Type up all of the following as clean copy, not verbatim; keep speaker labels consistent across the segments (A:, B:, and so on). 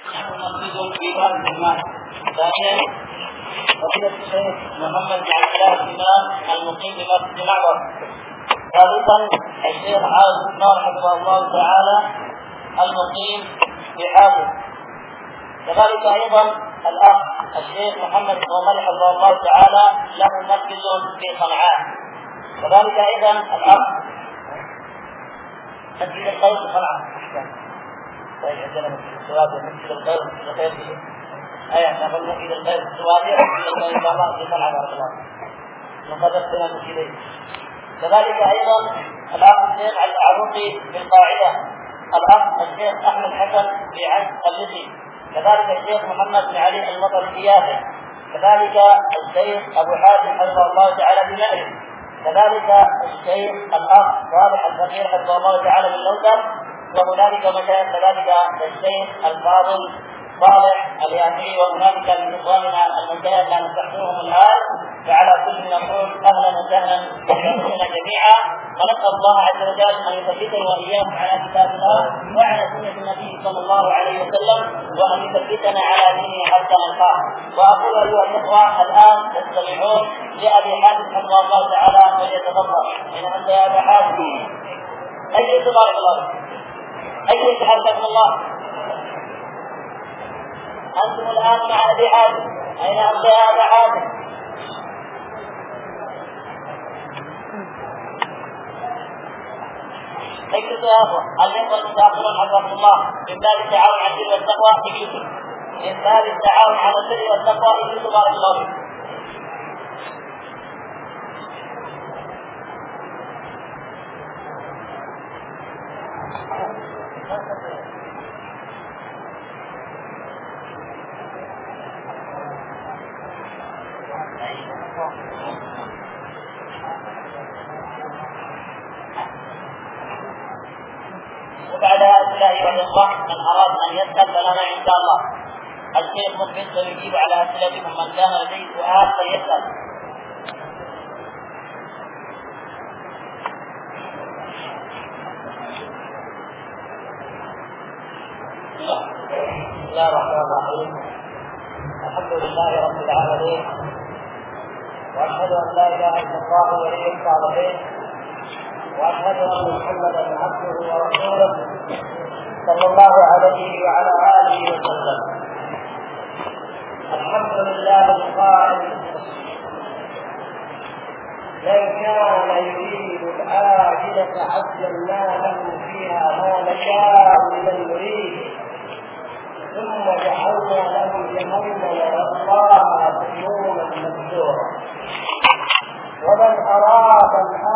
A: نحن نقصد في باب الإيمان. ثانيا فضيلة الشيخ محمد بن عبد الله الإمام المقيم بمسجد معبر. ثالثا الشيخ عازم نار حفظه الله تعالى المقيم بحافظ. كذلك أيضا الأخ الشيخ محمد بن عمر حفظه الله تعالى له مسجد في صنعاء. كذلك أيضا الأخ مسجد الخير في صنعاء. طيب عندنا مسجد السواد ومسجد الخير ومسجد الخير في نقول مسجد الخير في السواد ومسجد الخير إن شاء الله في صنعاء بارك الله. نقدم بين المسجدين. كذلك أيضا الأخ الشيخ العروقي بالقاعدة، الأخ الشيخ أحمد حسن في عين قلتي، كذلك الشيخ محمد بن علي المطري في يافع، كذلك الشيخ أبو حاتم حفظه الله تعالى بمأرب، كذلك الشيخ الأخ صالح الفقير حفظه الله تعالى من لوثر، وهنالك مشايخ كذلك الشيخ الفاضل صالح اليافعي، وهنالك من إخواننا المشايخ لا نستحضرهم الآن، فعلى كل نقول أهلا وسهلا بنا جميعا، ونسأل الله عز وجل أن يثبتنا وإياكم على كتاب الله وعلى سنة النبي صلى الله عليه وسلم، وأن يثبتنا على دينه حتى نلقاه. وأقول أيها الإخوة الآن تستمعون لأبي حاتم حفظه الله تعالى وليتفضل. أين أنت يا أبا حاتم؟ أي تبارك الله؟ أي تحبكم الله؟ أنتم الآن مع أبي حاتم. أين أنت يا أبا حاتم؟ اجلسوا يا اخوه، الإخوة المتأخرون حفظكم الله، من باب التعاون على البر والتقوى اجلسوا، من باب التعاون على البر والتقوى اجلسوا بارك الله فيكم. وبعد هؤلاء أيها الإخوة من أراد أن يسأل فلنا إن شاء الله الشيخ مقبل سيجيب على أسئلتكم، من كان لديه سؤال فليسأل. بسم الله الرحمن الرحيم. الحمد لله رب العالمين، وأشهد أن لا إله إلا الله ولي الصالحين، وأشهد أن محمدا عبده ورسوله صلى الله عليه وعلى آله وسلم. الحمد لله القائل: من كان يريد العاجلة عجلنا له فيها ما نشاء لمن نريد ثم جعلنا له جهنم يصلاها مذموما مدحورا. ومن أراد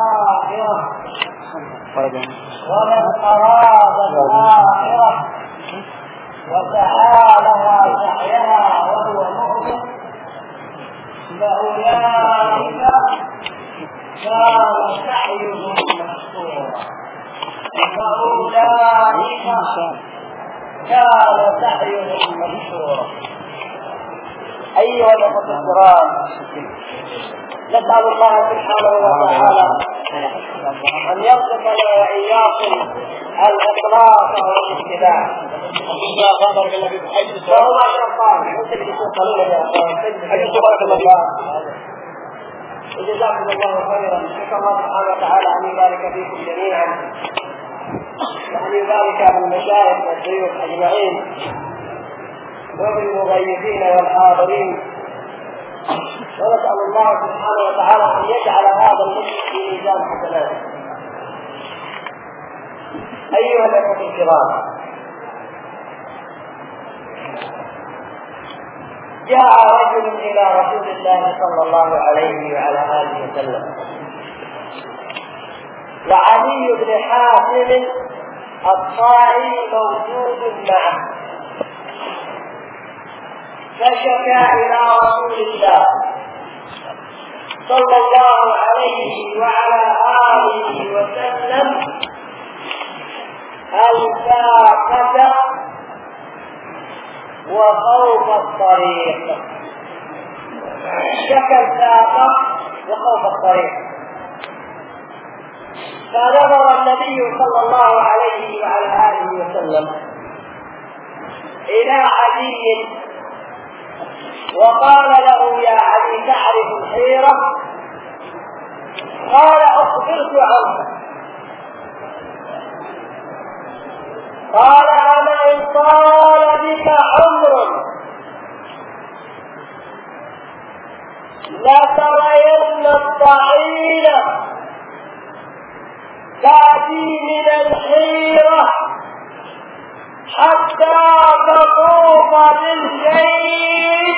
A: الآخرة وسعى لها سعيها وهو مؤمن فأولئك كان سعيهم مشكورا. أيها الأخوة الكرام، نسأل الله سبحانه وتعالى أن يرزقنا وإياكم الإخلاص والاتباع. فهو جزاكم الله خيرا. نسأل الله سبحانه وتعالى أن يبارك فيكم جميعا، وأن يبارك بالمشايخ والشيوخ أجمعين وبالمغيبين والحاضرين، ونسأل الله سبحانه وتعالى أن يجعل هذا المجلس في ميزان حسناته. أيها الأخوة الكرام، جاء رجل إلى رسول الله صلى الله عليه وعلى آله وسلم، وعلي بن حاتم الطائي موجود معه، فشكى إلى رسول الله صلى الله عليه وعلى آله وسلم الفاقة وخوف الطريق. شكى الفاقة وخوف الطريق، فنظر النبي صلى الله عليه وعلى آله وسلم
B: إلى علي وقال له: يا علي تعرف الحيرة؟ قال: أخبرت عنه. قال: أما إن طال بك عمر لترين الضعينة تأتي من الحيرة حتى تطوف بالبيت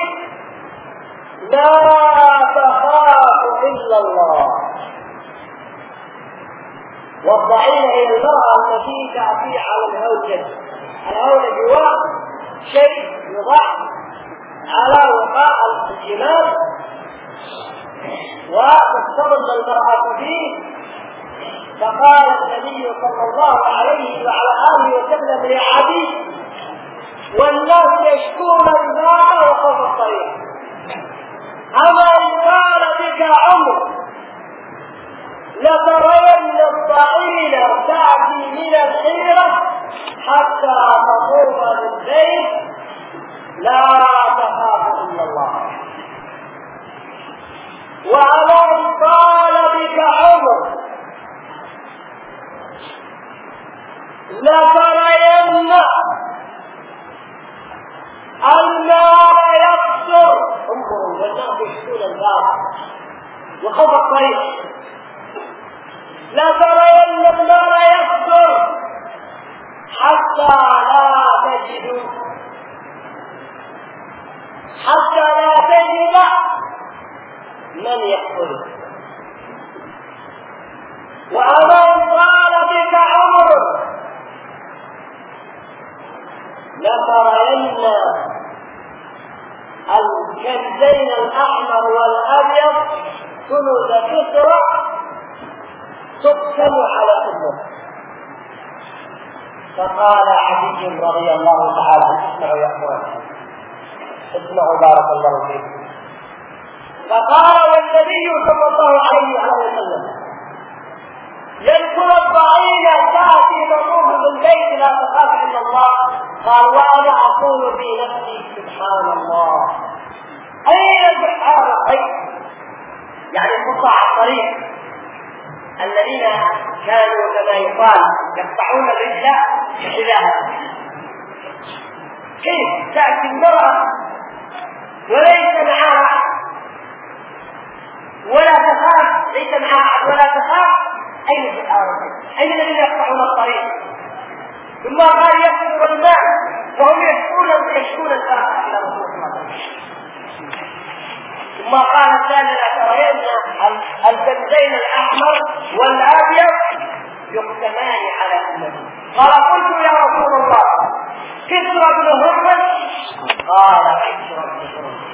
B: لا تخاف إلا الله. والضعينة هي المرأة التي تأتي على الهوجة. الهوجة هو شيء يضع على وقاء الجمال وتسترد المرأة فيه. فقال النبي صلى الله عليه وعلى آله وسلم لعلي: والناس يشكون الماء وخوف الطريق، أما إن كان بك عمر لترين الضعينة تأتي من الحيرة حتى تطوف بالبيت لا تخاف إلا الله. وأما إن طال بك عمر لترين الماء يكثر. انظروا، والناس يشكون الباب وخوف الطريق. لترين الماء يكثر حتى لا تجد من يأخذه. وأما إن طال بك عمر لترين الكنزين الأحمر والأبيض كنوز كسرى تقسم على أمه. فقال علي رضي الله تعالى: اسمعوا يا أخوان، اسمعوا بارك الله فيكم. فقال: والنبي صلى الله عليه وسلم يذكر الضعينة تأتي تطوف بالبيت لا تخاف إلا الله. قال: وأنا أقول في نفسي: سبحان الله، أين سبحان الله؟ يعني قطاع الطريق الذين كانوا كما يقال يقطعون الرجل بحذاها، كيف تأتي المرأة وليس معها ولا تخاف، ليس معها ولا تخاف؟ أين سبحان الله؟ أين الذين يقطعون الطريق؟ ثم قال: يكثر الماء وهم يشكون الفاقة إلى رسول الله. ثم قال الثاني: لترين الكنزين الأحمر والأبيض يقسمان على أمتي. قال: قلت يا رسول الله كسرى بن هرمز؟ قال: كسرى بن هرمز.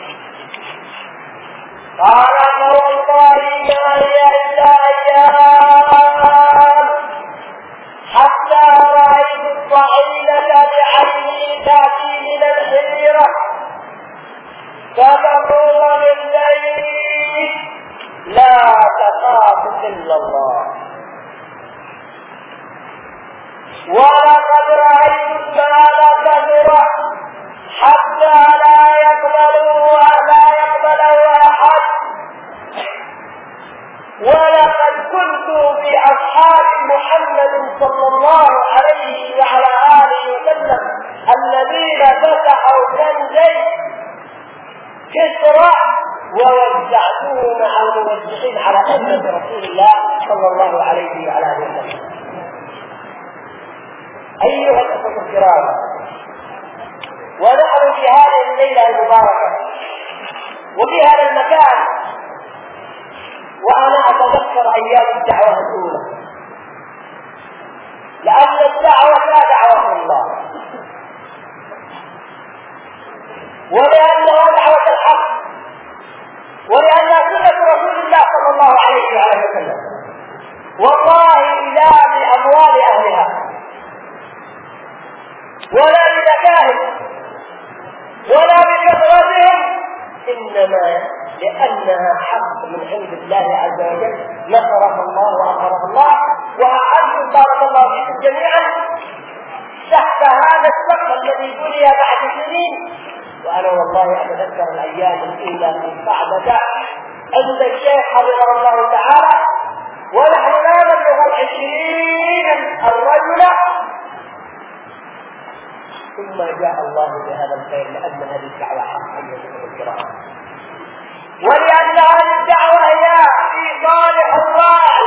B: قال: فوالله ما هي إلا أيام حتى رأيت الضعينة بعيني تأتي من الحيرة فتقوم بالليل لا تخاف إلا الله. ولقد رأيت المال كثرة حتى لا يقبله أحد. ولقد كنت في أصحاب محمد صلى الله عليه وعلى آله وسلم الذين فتحوا كنزين كسرى ووزعته مع الموزعين على أمة رسول الله صلى الله عليه وعلى آله وسلم. أيها الأخوة الكرام، ونحن في هذه الليلة المباركة وفي هذا المكان وأنا أتذكر أيام الدعوة الأولى، لأن الدعوة لا دعوة الله، ولأنها دعوة الحق، ولأنها سنة رسول الله صلى الله عليه وسلم. والله لا بأموال أهلها ولا بذكائهم ولا بكثرتهم، إنما لأنها حق من عند الله عز وجل نصرها الله وأنصرها الله. وأعد بارك الله فيكم جميعا تحت هذا السقف الذي بني بعد سنين. وأنا والله أتذكر الأيام الأولى في الصعبة عند الشيخ حفظه الله تعالى ونحن لا نبلغ 20 الرجل، ثم جاء الله بهذا الخير لأن هذه الدعوة حق أيها الكرام، ولأن هذه الدعوة هي في صالح الراعي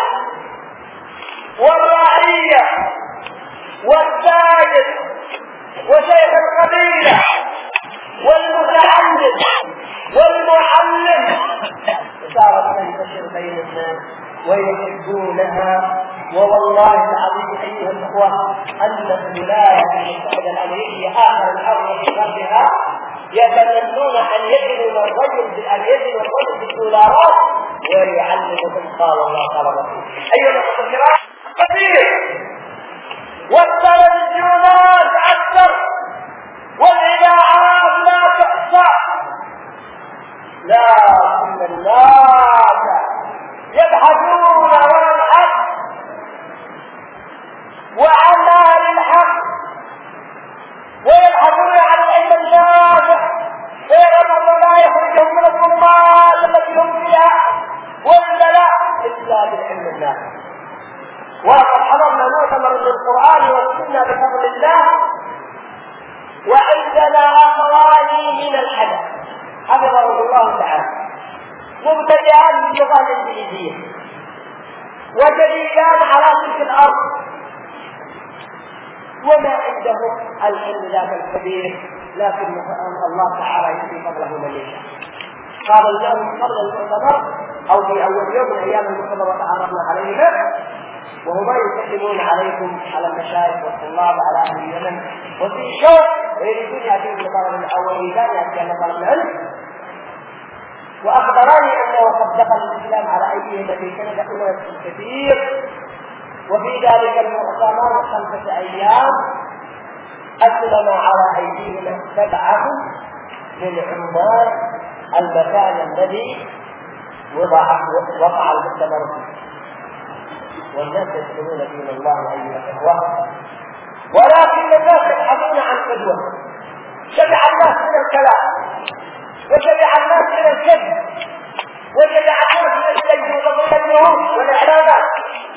B: والرعية والساجد وشيخ القبيلة والمتعلم والمعلم، صارت تنتشر بين الناس ويحبونها. ووالله العظيم أيها الأخوة أن الولايات المتحدة الأمريكية آخر الأرض في غربها يتمنون أن يجدوا الرجل بالدولارات ويعلمهم قال الله قال رسول. أيها الأخوة الكرام كثير والتلفزيونات أكثر والإذاعات لا تحصى، لكن الناس يبحثون عن الحق وعن أهل الحق ويبحثون عن العلم النافع ويرون لا يخرجهم من الظلمات التي هم فيها والبلاء إلا بالعلم النافع. وقد حضرنا مؤتمر للقرآن والسنة بفضل الله، وعندنا أخواني من الحدث حفظه الله تعالى مبتدئان باللغة الإنجليزية وجديدان على تلك الأرض وما عندهم العلم ذاك الكبير، لكن الله تعالى يؤتي فضله من يشاء. قال لهم قبل المؤتمر أو في أول يوم من أيام المؤتمر وتعرفنا عليهم وهما يسلمون عليكم على المشايخ والطلاب على أهل اليمن وفي شوق ويريدون يأتون لطلب الأول كان يأتي طلب العلم، وأخبرني أنه قد دخل الإسلام على أيديهم في كندا أناس كثير. وفي ذلك المؤتمر 5 أيام أسلم على أيديهم 7 من عمال المكان الذي وقع المؤتمر فيه، والناس يسلمون دين الله أيها الإخوة، ولكن الناس يبحثون عن قدوة. شبع الناس من الكلام وشبع الناس من الكذب وشبع الناس من الكذب والظلم والإعلانات،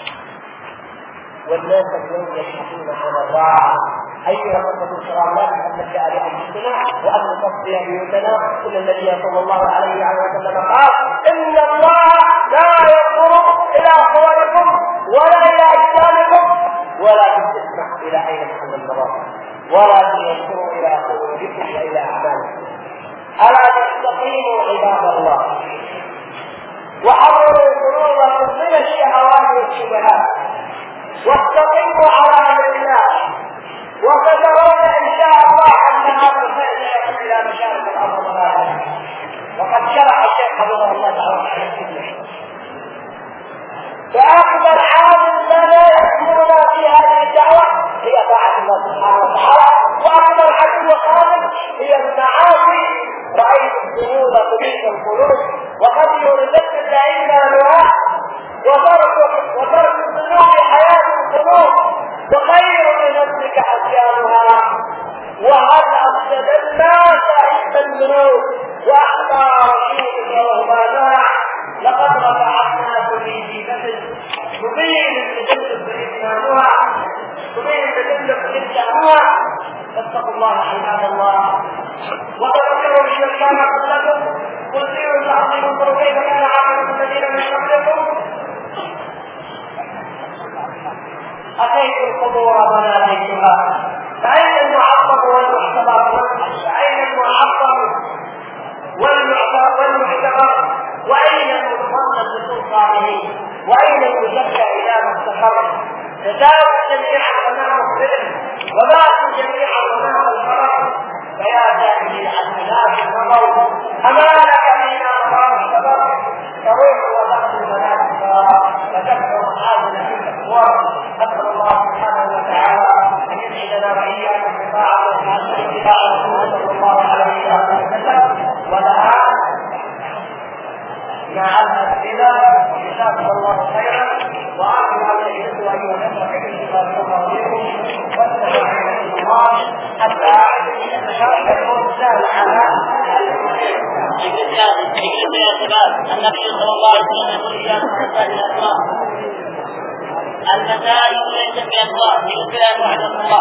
B: والناس اليوم يبحثون عن الراعي. أيها الأخوة الكرام لا نتحدث عن أنفسنا وأن نصفي بيوتنا، إن النبي صلى الله عليه وسلم قال إن الله لا ينظر إلى صوركم ولا إلى أجسامكم ولكن تسمع إلى أين محل النظر، ولكن ينظر إلى قلوبكم وإلى أعمالكم. ألا تستقيموا عباد الله وحرروا قلوبكم من الشهوات والشبهات واستقيموا على أمر الله، وسترون إن شاء الله أن هذا الخير يصل إلى مشارق الأرض ومغاربها. وقد شرع الشيخ حفظه الله تعالى على السنة، فأكبر عامل لنا يحكمنا في هذه الدعوة هي طاعة الله سبحانه وتعالى، وأكبر عدو خالد هي المعاصي. رأيت الذنوب تميت القلوب وقد يردد العلم أنواع وترك الذنوب حياة القلوب وخير لنفسك أسيانها. وهل أفسد الناس عند الذنوب وأخطى رشيدك وهما لقد رفعنا في جيبة مبين لتدلق إسلامها مبين لتدلق إسلامها. فاتقوا الله عباد الله وتذكروا الشيطان قبلكم قل سيروا تعظيمكم كيف كان عاقبة الذين من قبلكم. أتيت القبور وناديتها فأين المعظم والمحتضر فأين المعظم والمحتضر وأين المصمم بسلطانه وأين المزكى إلى ما استقر. تداوى جميعا أمام الظلم وباتوا جميعا أمام الفرق. فيا سائلي عن هلاك النظر أما لك فينا أمام الشباب تروح وتأخذ مناسكها فتكبر حاضنة في الأسوار. نسأل الله سبحانه وتعالى أن يسعدنا وإياكم بطاعته واتباع رسوله صلى الله عليه وسلم. والآن مع الأسئلة جزاكم الله خيرا وأعلم أن يجب أن يكون والسلام عليكم حتى يكون سهل على
A: يا شباب النبي صلى الله عليه وسلم يقول إياكم مسائل الأسواق. المسائل ليس في أسواق يقول وعد الله.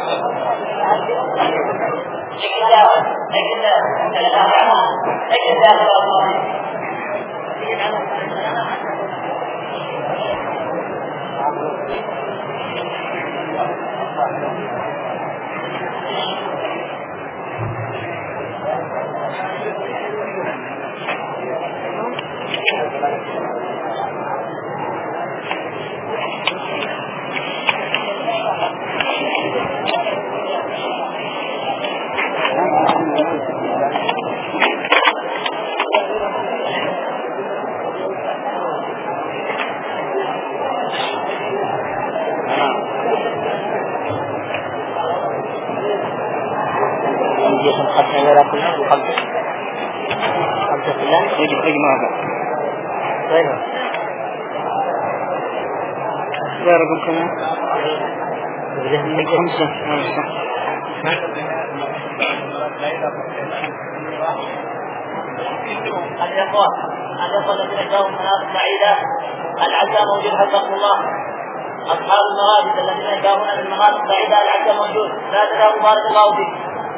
A: الإخوة الذين جاءوا من مناطق بعيدة العزاء موجود حفظكم الله. أصحاب المغارب الذين جاءون من مناطق بعيدة العزاء موجود لا تدعوا بارك الله فيك.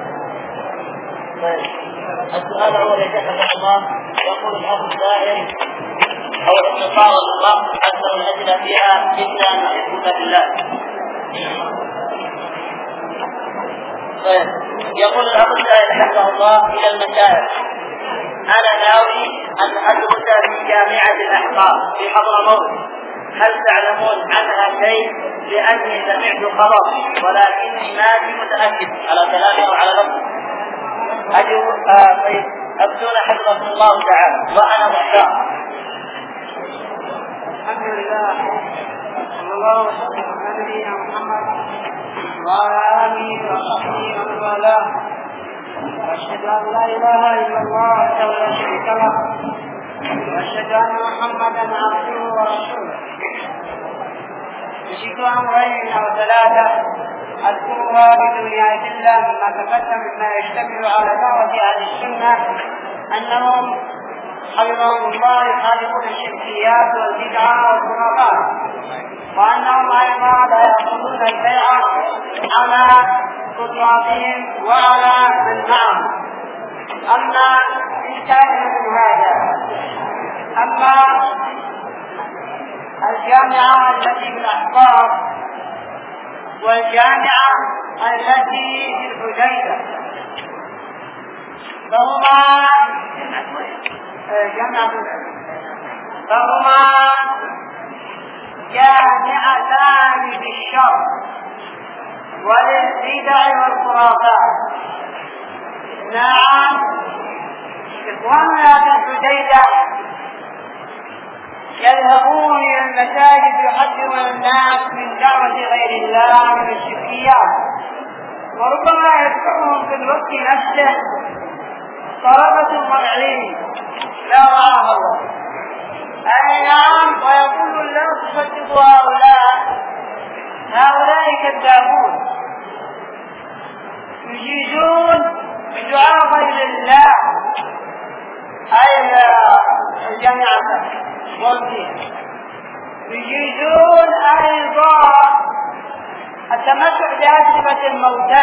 A: السؤال الأول يا شيخ حفظكم الله يقول الأخ السائل أو الاختصار لله أكثر الأسئلة فيها إلا أن نحبك بالله. يقول الأخ السائل حفظه الله إلى المشايخ أنا ناوي أن أدرس في جامعة الأحقاف في حضرموت، هل تعلمون عنها شيء؟ لأني سمعت خبر ولكني ما متأكد على كلامي أو على لفظ. طيب أبدون حفظكم الله تعالى وأنا محتار.
B: الحمد لله صلى الله وسلم على نبينا محمد وعلى آله وصحبه ومن والاه. وأشهد أن لا إله إلا الله وحده لا شريك له وأشهد أن محمدا عبده ورسوله. بشكل أمرين أو ثلاثة أذكرها بدون أدلة مما تقدم مما يشتمل على دعوة أهل السنة أنهم حفظهم الله يخالفون الشركيات والبدعة والخرافات، وأنهم أيضا لا يأخذون البيع على قدراتهم وعلى من معهم. أما إن كان من هذا، أما الجامعة التي في الأحقاف والجامعة التي في الحديدة فهما جامعتان للشر وللبدع والخرافات. نعم إخواننا في الحديدة يذهبون إلى المساجد يحذرون الناس من دعوة غير الله من الشركيات، وربما يدفعهم في الوقت نفسه طلبة مرعين لا رعاه الله. نعم ويقول لا تصدقوا هؤلاء كذابون يجيزون بدعاء غير الله أي الجامعة والدين، يجيزون أيضا التمتع بأجوبة الموتى،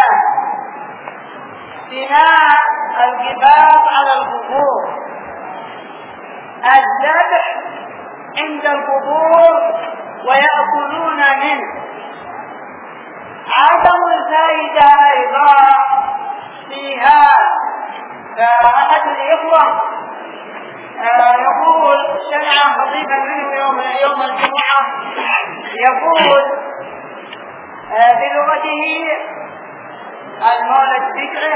B: بناء الجبال على القبور، الذبح عند القبور ويأكلون منه، عدم الفائدة أيضا فيها. فأحد الإخوة يقول سمع خطيبا منه يوم الجمعة يقول بلغته المولد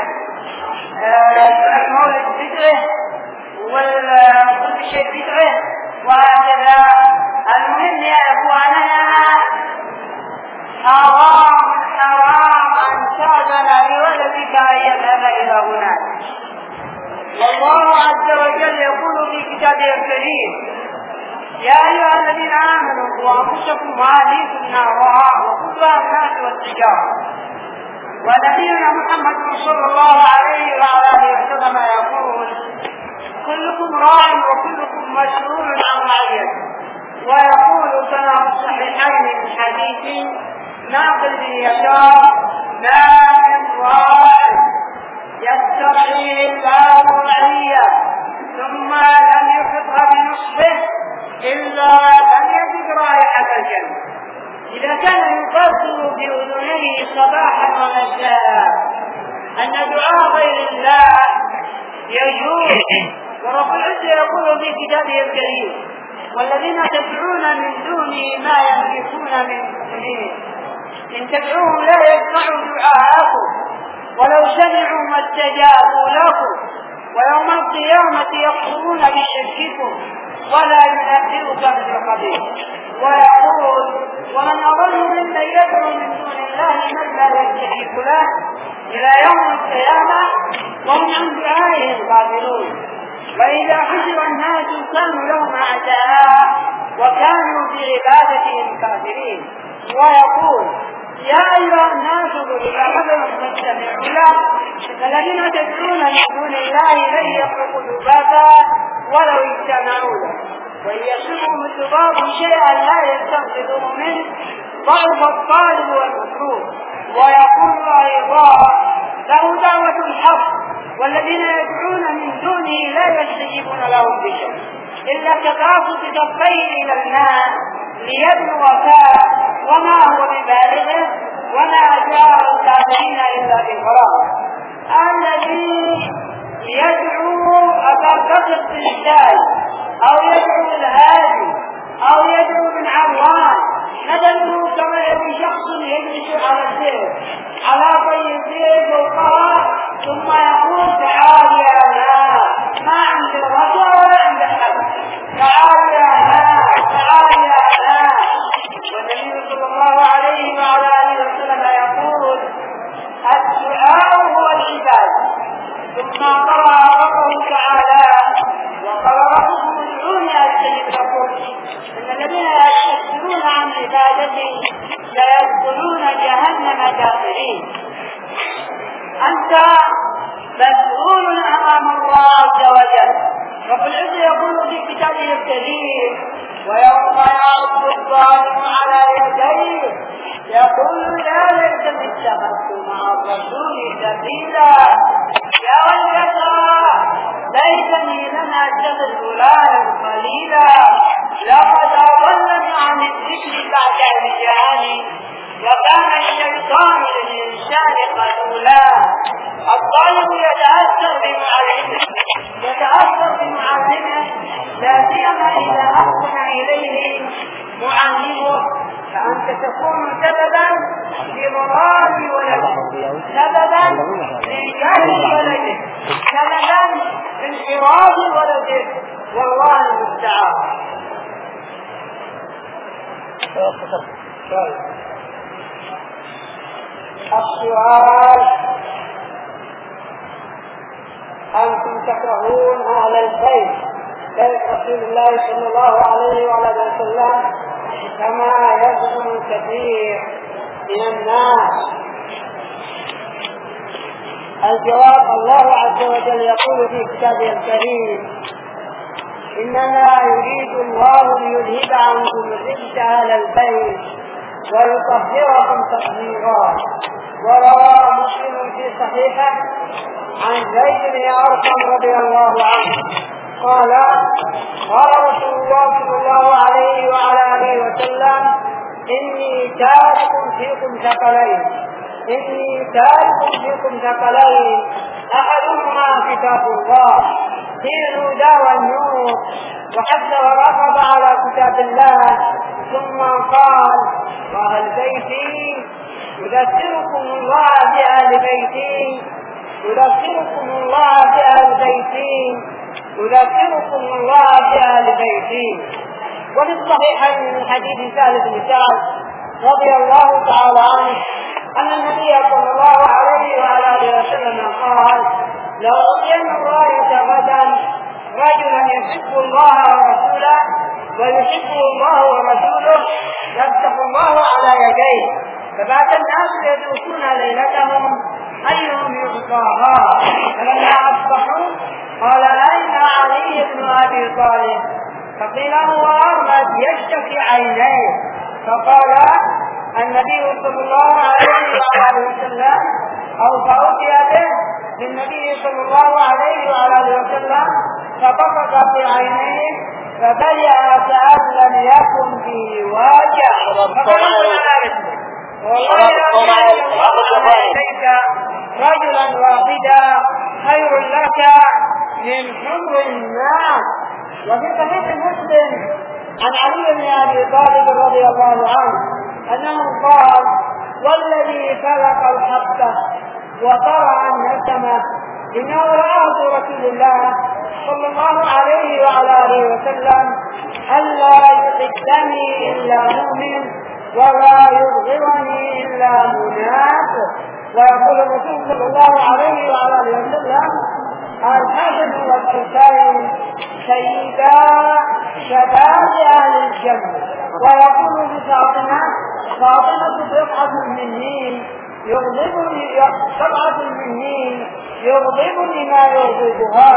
B: بدعه وكل شيء بدعه وهكذا. المهم يا إخواننا حرام أن تأذن لولدك أن يذهب إلى هناك. والله عز وجل يقول في كتابه الكريم يا أيها الذين آمنوا قوا أنفسكم وأهليكم نارا وقودها الناس والحجارة.
C: ونبينا محمد صلى الله عليه وعلى اله وسلم يقول: كلكم راع وكلكم مسؤول عن رعيته. ويقول كما في الصحيحين من حديث ناقل بن يسار: ما من راع يسترعيه الله رعيه ثم لم يحطها بنصفه الا لم يجد رائحه الجنه. إذا كان يفسر بأذنيه صباحا ومساء أن دعاء غير الله يجوز، ورب العزة يقول في كتابه الكريم: والذين تدعون من دونه ما يملكون من دونه إن تدعوهم لا يسمعوا دعاءكم ولو سمعوا ما استجابوا لكم ويوم القيامة يكفرون بشرككم ولا ينبئك مثل خبير. ويقول: ومن أضل ممن يدعو من دون الله من لا يستجيب له إلى يوم القيامة وهم عن دعائهم غافلون. وإذا حشر الناس كانوا لهم أعداء وكانوا بعبادتهم كافرين. ويقول: يا أيها الناس ضرب مثل فاستمعوا له الذين تدعون من دون الله لن يخلقوا ذبابا ولو اجتمعوا له وإن يصبهم الذباب شيئا لا يستنقذوه منه ضعف الطالب والمطلوب. ويقول أيضا: له دعوة الحق والذين يدعون من دونه لا يستجيبون لهم بشيء إلا كباسط كفيه إلى الماء ليبلغ فاه وما هو ببالغه وما جاء الكافرين إلا بغرام. الذي يدعو أبا بكر بن الشاي أو يدعو الهادي أو يدعو بن عوان مثله كما يأتي شخص يجلس على السير على طي السير فوقها ثم يقول: تعال يا ماء، ما عند الرجل ولا عند الحد، تعال يا ماء، تعال يا ماء. والنبي صلى الله عليه وعلى آله وسلم يقول: الدعاء هو العبادة. ثم قرأ ربه تعالى: وقال ربكم ادعوني أستجب لكم إن الذين يستكبرون عن عبادتي سيدخلون جهنم داخلين. أنت مسؤول أمام الله عز وجل. رب العزة يقول في كتابه الكريم: ويوم يعرض الظالم على يديه يقول: يا ليتني اتخذت مع الرسول سبيلا، يا ويلتى ليتني لم اتخذ فلانا خليلا، لقد اضلني عن الذكر بعد إذ جاءني وكان الشيطان للإنسان خذولا. الطالب يتأثر بمعلمه لا سيما إذا أحسن إليه معلمه، فأنت تكون سببا في ضلال ولده، سببا في جهل ولده، سببا في انحراف ولده، والله المستعان. السؤال: أنتم تكرهون أهل البيت بيت رسول الله صلى الله عليه وعلى آله وسلم كما يزعم كثير من الناس. الجواب: الله عز وجل يقول في كتابه الكريم: إنما يريد الله ليذهب عنكم الرجس أهل البيت ويطهركم تطهيرا. وروى مسلم في صحيحه عن زيد بن أرقم رضي الله عنه قال: قال رسول الله صلى الله عليه وعلى آله وسلم: إني تارك فيكم ثقلين أحدهما كتاب الله فيه الهدى والنور وحث ورغب على كتاب الله. ثم قال: وأهل بيتي يذكركم الله بأهل بيتي، يذكركم الله بأهل بيتي، يذكركم الله بأهل بيتي. وفي الصحيحين من حديث سهل بن سعد رضي الله تعالى عنه أن النبي صلى الله عليه وعلى آله وسلم قال: لو أعطينا الراية غدا رجلا يحب الله ورسوله ويحبه الله ورسوله يفتح الله على يديه فبات الناس يدوسون ليلتهم أيهم يبقاها. فلما أصبحوا قال أين علي بن أبي طالب؟ فقيل هو أرمد يشتكي عينيه. فقال النبي صلى الله عليه وسلم أو فأتي به للنبي صلى الله عليه وسلم فبصق في عينيه فبيع كأن لم يكن به واجع. والله إليك رجلا واحدا خير لك من حمر الناس. وفي صحيح مسلم عن علي بن أبي طالب رضي الله عنه أنه قال والذي خلق الحبة وطرع النسمة إنه رأى رسول الله صلى الله عليه وعلى آله وسلم ألا يحبني إلا مؤمن ولا يبغضني إلا منافق. ويقول الرسول صلى الله عليه وعلى آله وسلم الحسن والحسين سيدا شباب أهل الجنة. ويقول لفاطمة فاطمة بضعة مني يغضبني ما يغضبها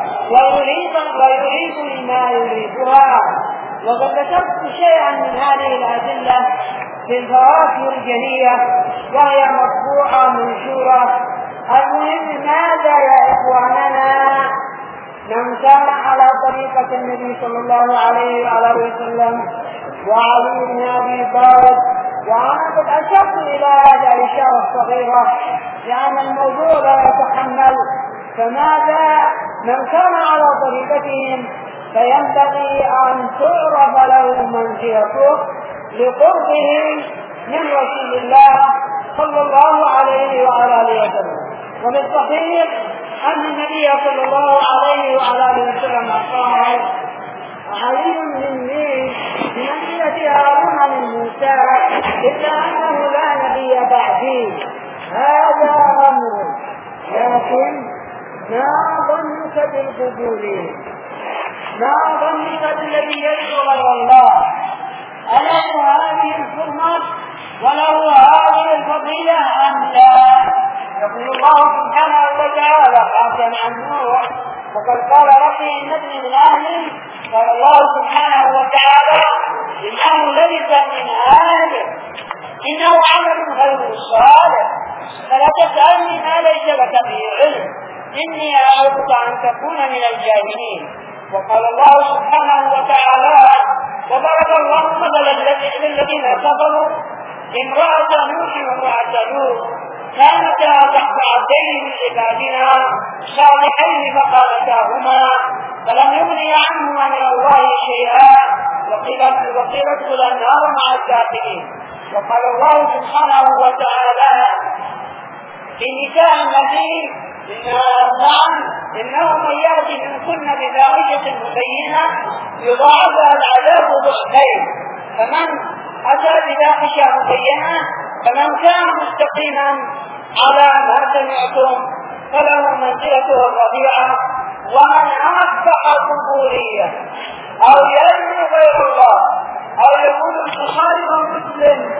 C: ويريدني ما يريدها. وقد ذكرت شيئا من هذه الأدلة في الفواتح الجلية وهي مطبوعة منشورة. المهم ماذا يا إخواننا من كان على طريقة النبي صلى الله عليه وسلم وعلي بن أبي طالب. وأنا قد أشرت إلى هذا الإشارة الصغيرة لأن الموضوع لا يتحمل. فماذا من كان على طريقتهم فينبغي أن تعرف له منزلته لقربه من رسول الله صلى الله عليه وسلم. ومن صحيح أن النبي صلى الله عليه وسلم قال علي مني بمنزلة هارون من موسى إلا أنه لا نبي بعدي. هذا أمر. لكن ما ظنك بالقبول؟ ما ظنك بالذي يدعو غير الله؟ أله هذه الحرمة وله هذه الفضيلة أم لا؟ يقول الله سبحانه وتعالى حكم عن نوح وقد قال ربي إنني من أهلي. قال الله سبحانه وتعالى إنه ليس من أهله إنه عمل غير صالح فلا تسألني ما ليس لك به علم إني أعظك أن تكون من الجاهلين. وقال الله سبحانه وتعالى وضرب الله مثلا للذين كفروا امرأة نوح وامرأة لوط كانتا تحت عبدين من عبادنا صالحين فخانتاهما فلم يغني عنهما من الله شيئا وقيل ادخلا النار مع الكافرين. وقال الله سبحانه وتعالى في نساء النبي إنه من يأتي منكن بفاحشة مبينة يضاعف العذاب ضعفين. فمن أتى بفاحشة مبينة فمن كان مستقيما على ما سمعتم فله منزلته الرفيعة. ومن أصبح قبوريا أو يدعو غير الله أو يقول البخاري ومسلم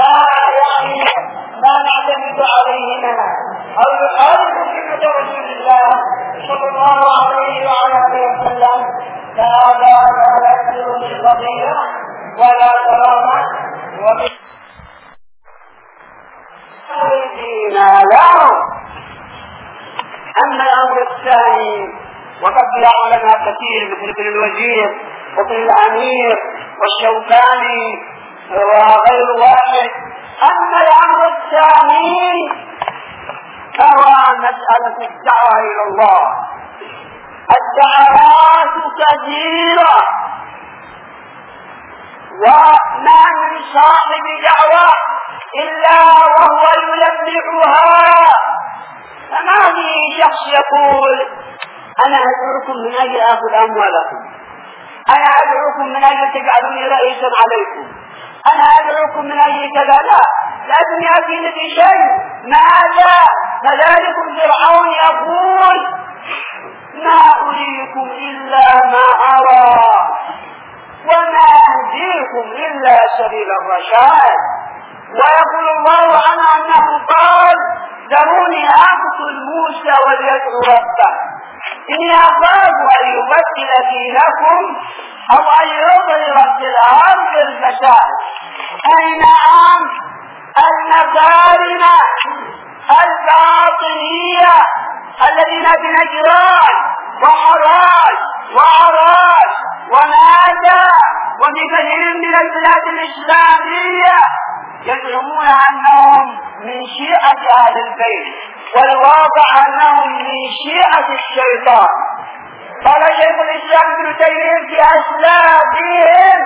C: لا نعتمد عليهما أو يخالف سنة رسول الله صلى الله عليه وسلم فهذا لا يكثر بالفضيلة ولا كرامة أما الأمر الثاني وقد يعلم كثير مثل ابن الوزير وابن الأمير والشوكاني وغير واحد. أما الأمر الثاني فهو مسألة الدعوة إلى الله. الدعوات كثيرة وما من صاحب دعوة إلا وهو يلمحها. فما في شخص يقول أنا أدعوكم من أجل أخذ أموالكم، أنا أدعوكم من أجل تجعلوني رئيسا عليكم، أنا أدعوكم من أجل كذا. لا، لازم يأتي في شيء. ماذا؟ فذلكم فرعون يقول ما أريكم إلا ما أرى وما أهديكم إلا سبيل الرشاد. ويقول الله عنه أنه قال ذروني أقتل موسى وليدعو ربه إني أخاف أن يبدل دينكم أو أن يظهر في الأرض الفساد. أي نعم المكارم الباطنية الذين في نجران وعراش ونادى وفي كثير من البلاد الإسلامية يزعمون أنهم من شيعة أهل البيت والواقع أنهم من شيعة الشيطان. قال شيخ الإسلام ابن تيمية في أسلافهم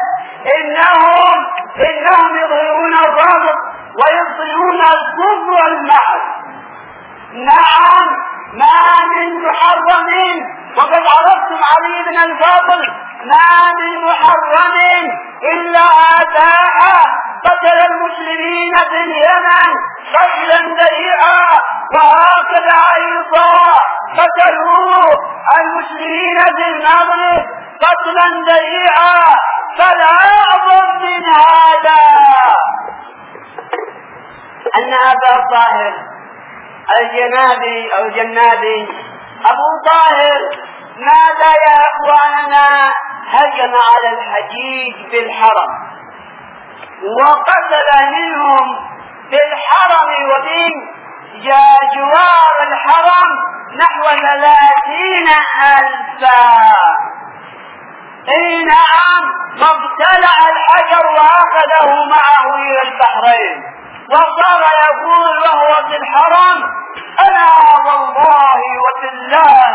C: إنهم يظهرون الرفض ويبطلون الكفر المحض. نعم ما من محرم وقد عرفتم علي بن الفضل ما من محرم إلا آباء قتل المسلمين في اليمن قتلا ذريعا وهكذا أيضا قتلوا المسلمين في المغرب قتلا ذريعا. فالأعظم من هذا أن أبا طاهر الجنابي أبو طاهر ماذا يا أخواننا هجم على الحجيج بالحرم وقتل منهم بالحرم ومن جوار الحرم نحو 30,000. اي نعم فابتلع الحجر واخذه معه الى البحرين وصار يقول وهو في الحرم انا والله وبالله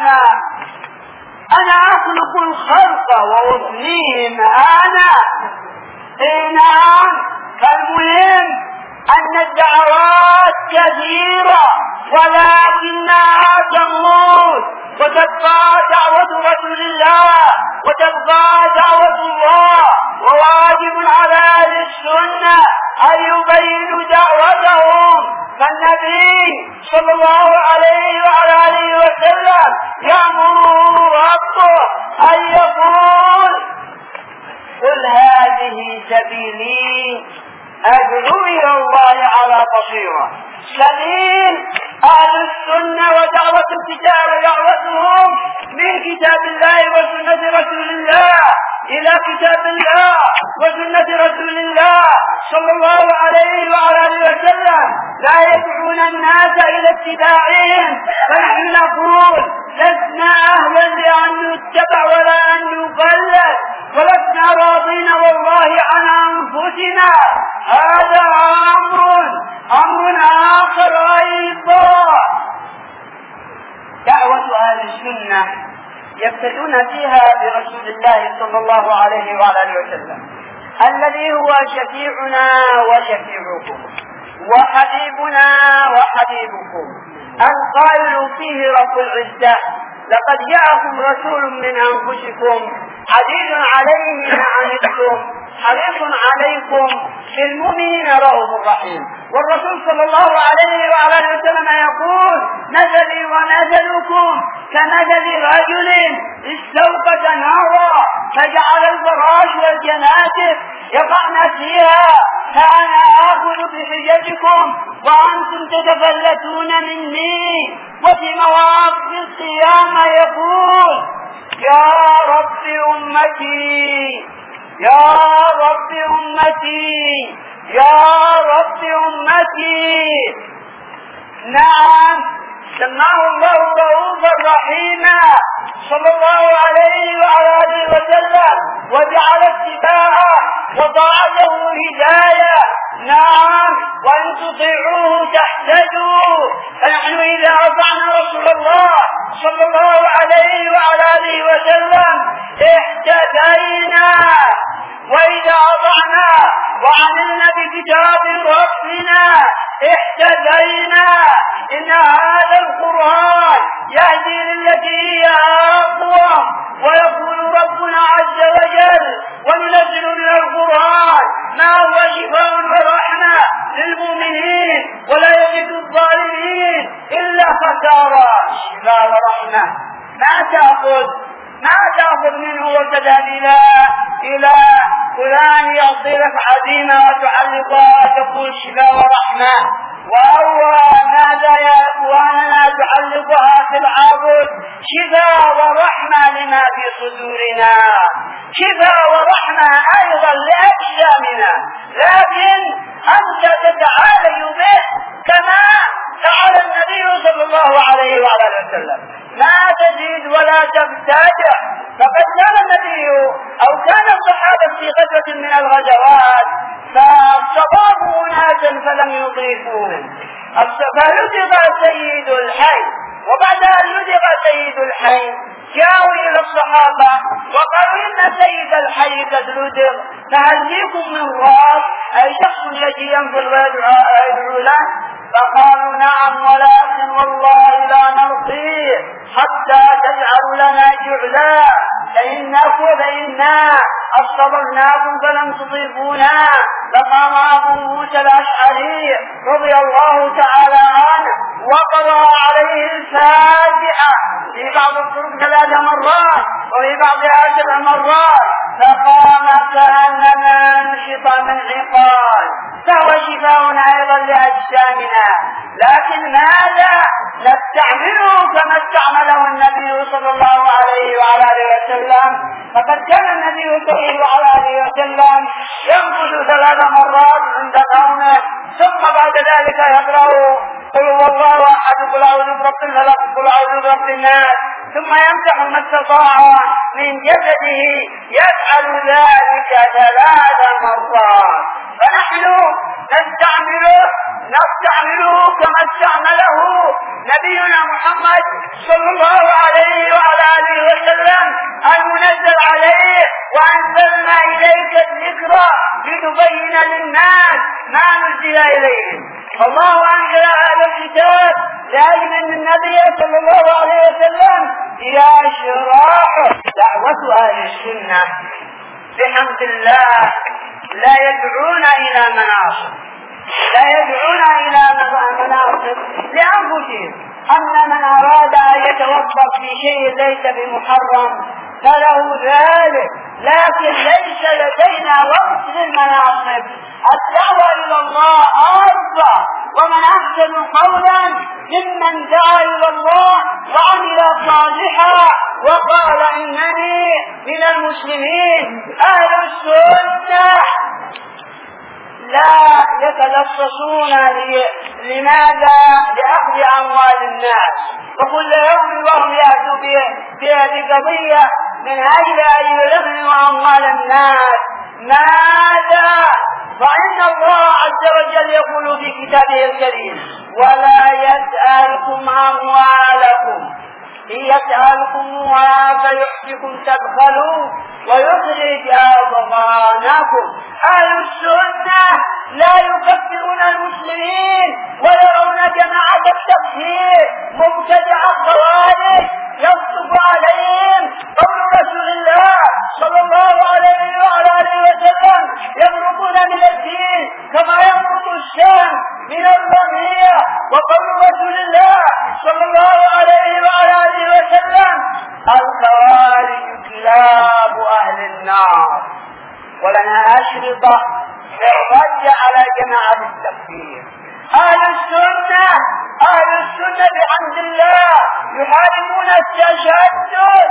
C: انا اخلق الخلق وافنيهم انا. اي نعم فالمهم ان الدعوات كثيرة ولكنها تموت وتبقى دعوة رسول الله وتبقى دعوة الله. وواجب على اهل السنة ان يبينوا دعوتهم. فالنبي صلى الله عليه وعلى اله وسلم يأمر ربه ان يقول قل هذه سبيلي أدعو إلى الله على بصيرة. سبيل أهل السنة ودعوة الكتاب دعوتهم من كتاب الله وسنة رسول الله إلى كتاب الله وسنة رسول الله صلى الله عليه وعلى آله وسلم لا يدعون الناس إلى اتباعهم. فنحن نقول لسنا أهلا لأن نتبع ولا أن نقلد ولسنا راضين والله عن أنفسنا. هذا أمر آخر أيضا. دعوة أهل السنة يبتدون فيها برسول الله صلى الله عليه وعلى آله وسلم الذي هو شفيعنا وشفيعكم وحبيبنا وحبيبكم القائل فيه رب العزة لقد جاءكم رسول من أنفسكم عزيز عليه ما عنتم حريص عليكم بالمؤمنين رؤوف رحيم. والرسول صلى الله عليه وعلى اله وسلم يقول نزلي ونزلكم كنزل رجل استوقد نارا فجعل الفراش والجنادب يقعن فيها فأنا آخذ بحجتكم وأنتم تتفلتون مني. وفي مواقف القيامة يقول يا رب أمتي يا رب أمتي يا رب أمتي. نعم سماه الله رؤوفا رحيما صلى الله عليه وعلى آله وسلم وجعل اتباعه وطاعته هداية. نعم وإن تطيعوه تهتدوا. فنحن إذا أطعنا رسول الله صلى الله عليه وعلى آله وسلم اهتدينا وإذا أطعنا وعملنا بكتاب ربنا اهتدينا. إن هذا القرآن يهدي للتي هي أقوى. ويقول ربنا عز وجل وننزل من القرآن ما هو شفاء ورحمة للمؤمنين ولا يزيد الظالمين إلا خسارا. شفاء ورحمة ما تأخذ منه وتذهب إلى فلان يعطي لك عزيمة وتعلقها وتقول شفاء ورحمة، ماذا يا إخواننا تعلقها في العابد؟ شفاء ورحمة لما في صدورنا، شفاء ورحمة أيضا لأجسامنا، لكن أنت تتعالج به كما فعل النبي صلى الله عليه وعلى وسلم، لا تزيد ولا تبتدع. فقد كان النبي أو كان الصحابة في غزوة من الغزوات فاستضافوا أناسا فلم يضيفوهم، فلدغ سيد الحي، وبعد أن لدغ سيد الحي جاءوا إلى الصحابة وقالوا إن سيد الحي قد لدغ، فهل فيكم من راس، أي شخص يجي ينفذ ويدعو له؟ فقالوا نعم، ولكن والله لا نرقيه حتى تجعلوا لنا جعلا، فإنا أصطبرناكم فلم تضيفونا. فقام أبو موسى الأشعري رضي الله تعالى عنه وقرأ عليه الفاتحة في بعض الطرق 3 مرات وفي بعضها 7 مرات، فقام كأنما نشط من عقال، فهو شفاء أيضا لأجسامنا. لكن ماذا نستعمله كما استعمله النبي صلى الله عليه وعلى آله وسلم؟ فقد كان النبي صلى الله عليه وسلم ينفذ 3 مرات عند نومه، ثم بعد ذلك يقرأ قل هو الله أحد، قل أعوذ برب الفلق، قل أعوذ برب الناس، ثم يمسح ما استطاع من جسده، يفعل ذلك 3 مرات. فنحن نستعمله كما استعمله نبينا محمد صلى الله عليه وعلى آله وسلم المنزل عليه، وأنزلنا إليك الذكر لتبين للناس ما نزل إليهم. فالله أنزل هذا الكتاب لأجل أن النبي صلى الله عليه وسلم يشرح دعوة أهل السنة بحمد الله لا يدعون إلى مناصب، لأنفسهم. أما من أراد أن يتوظف في شيء ليس بمحرم فله ذلك، لكن ليس لدينا وقت للمناصب. الدعوة إلى الله أرضى، ومن أحسن قولا ممن دعا إلى الله وعمل صالحا وقال إنني من المسلمين. أهل السنة لا يتلصصون لماذا؟ لأخذ أموال الناس، وكل يوم وهم يأتوا بقضية من أجل أن يغنوا أموال الناس. ماذا؟ فإن الله عز وجل يقول في كتابه الكريم ولا يسألكم أموالكم، إن يسألكمها فيحفكم تبخلوا ويخرج أضغانكم. أهل السنة لا يكفرون المسلمين ويرون جماعة التكفير مبتدع الخوارج يصدق عليهم قول رسول الله صلى الله عليه وعلى آله وسلم يمرقون من الدين كما يمرق الشام من الرمية، وقول رسول الله صلى الله عليه وعلى آله وسلم الخوارج كلاب أهل النار. ولنا أشرطة للرد على جماعة التكفير. أهل السنة بحمد الله يحاربون التشدد،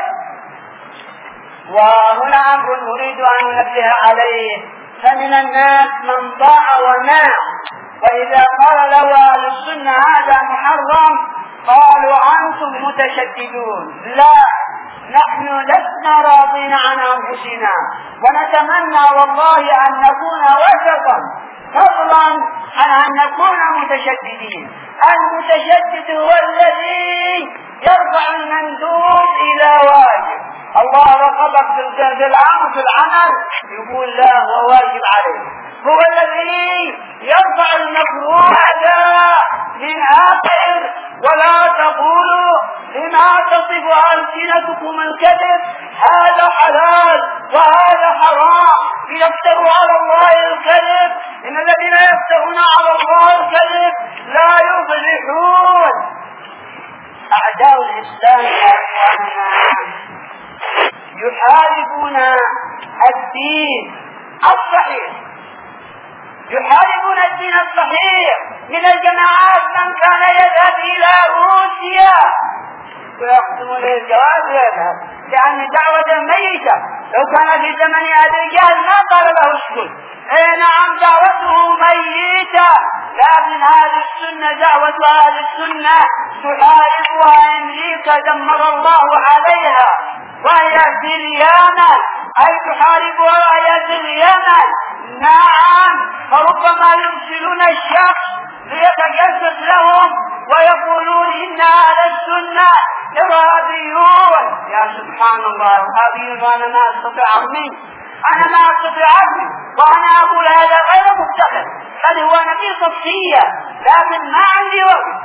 C: وهنا أمر نريد أن ننبه عليه. فمن الناس من ضاع وماع، وإذا قال له أهل السنة هذا محرم قالوا أنتم متشددون. لا، نحن لسنا راضين عن أنفسنا، ونتمنى والله أن نكون وسطا فضلا عن أن نكون متشددين. المتشدد هو الذي يرفع المندوب إلى واجب. الله رغبك في العمل يقول لا هو واجب عليه. هو الذي يرفع المكروه من آخر ولا تقولوا لما تصف ألسنتكم الكذب هذا حلال وهذا حرام ليفتروا على الله الكذب. إن الذين يفترون على الله الكذب لا يفلحون. أعداء الإسلام يحاربون الدين الصحيح، يحاربون الدين الصحيح. من الجماعات من كان يذهب إلى روسيا ويقسم له الجواز ويذهب، لأن دعوة ميتة. لو كان في زمن أبي الجهل ما قال له اسكت. نعم دعوته ميتة، لكن هذه السنة دعوة أهل السنة تحاربها أمريكا دمر الله عليها، وهي في اليمن، أي تحاربها وهي في اليمن. نعم، فربما يرسلون الشخص ليتجسس لهم ويقولون إن أهل السنة إرهابيون. يا سبحان الله، إرهابيون وأنا ما أستطيع أرمي، أنا ما أستطيع أرمي، وأنا أقول هذا غير مفتخر، بل هو نقيص الصية، لكن ما عندي وقت،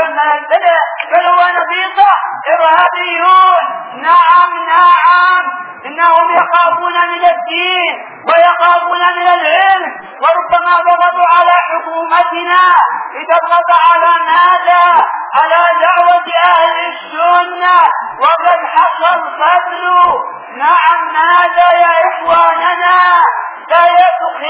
C: بل هو نقيصة إرهابيون. نعم إنهم يخافون من الدين ويخافون من العلم، وربما ضغطوا على حكومتنا لتضغط على ماذا؟ على دعوة أهل السنة، وقد حصل فضل. نعم، ماذا يا إخواننا؟ لا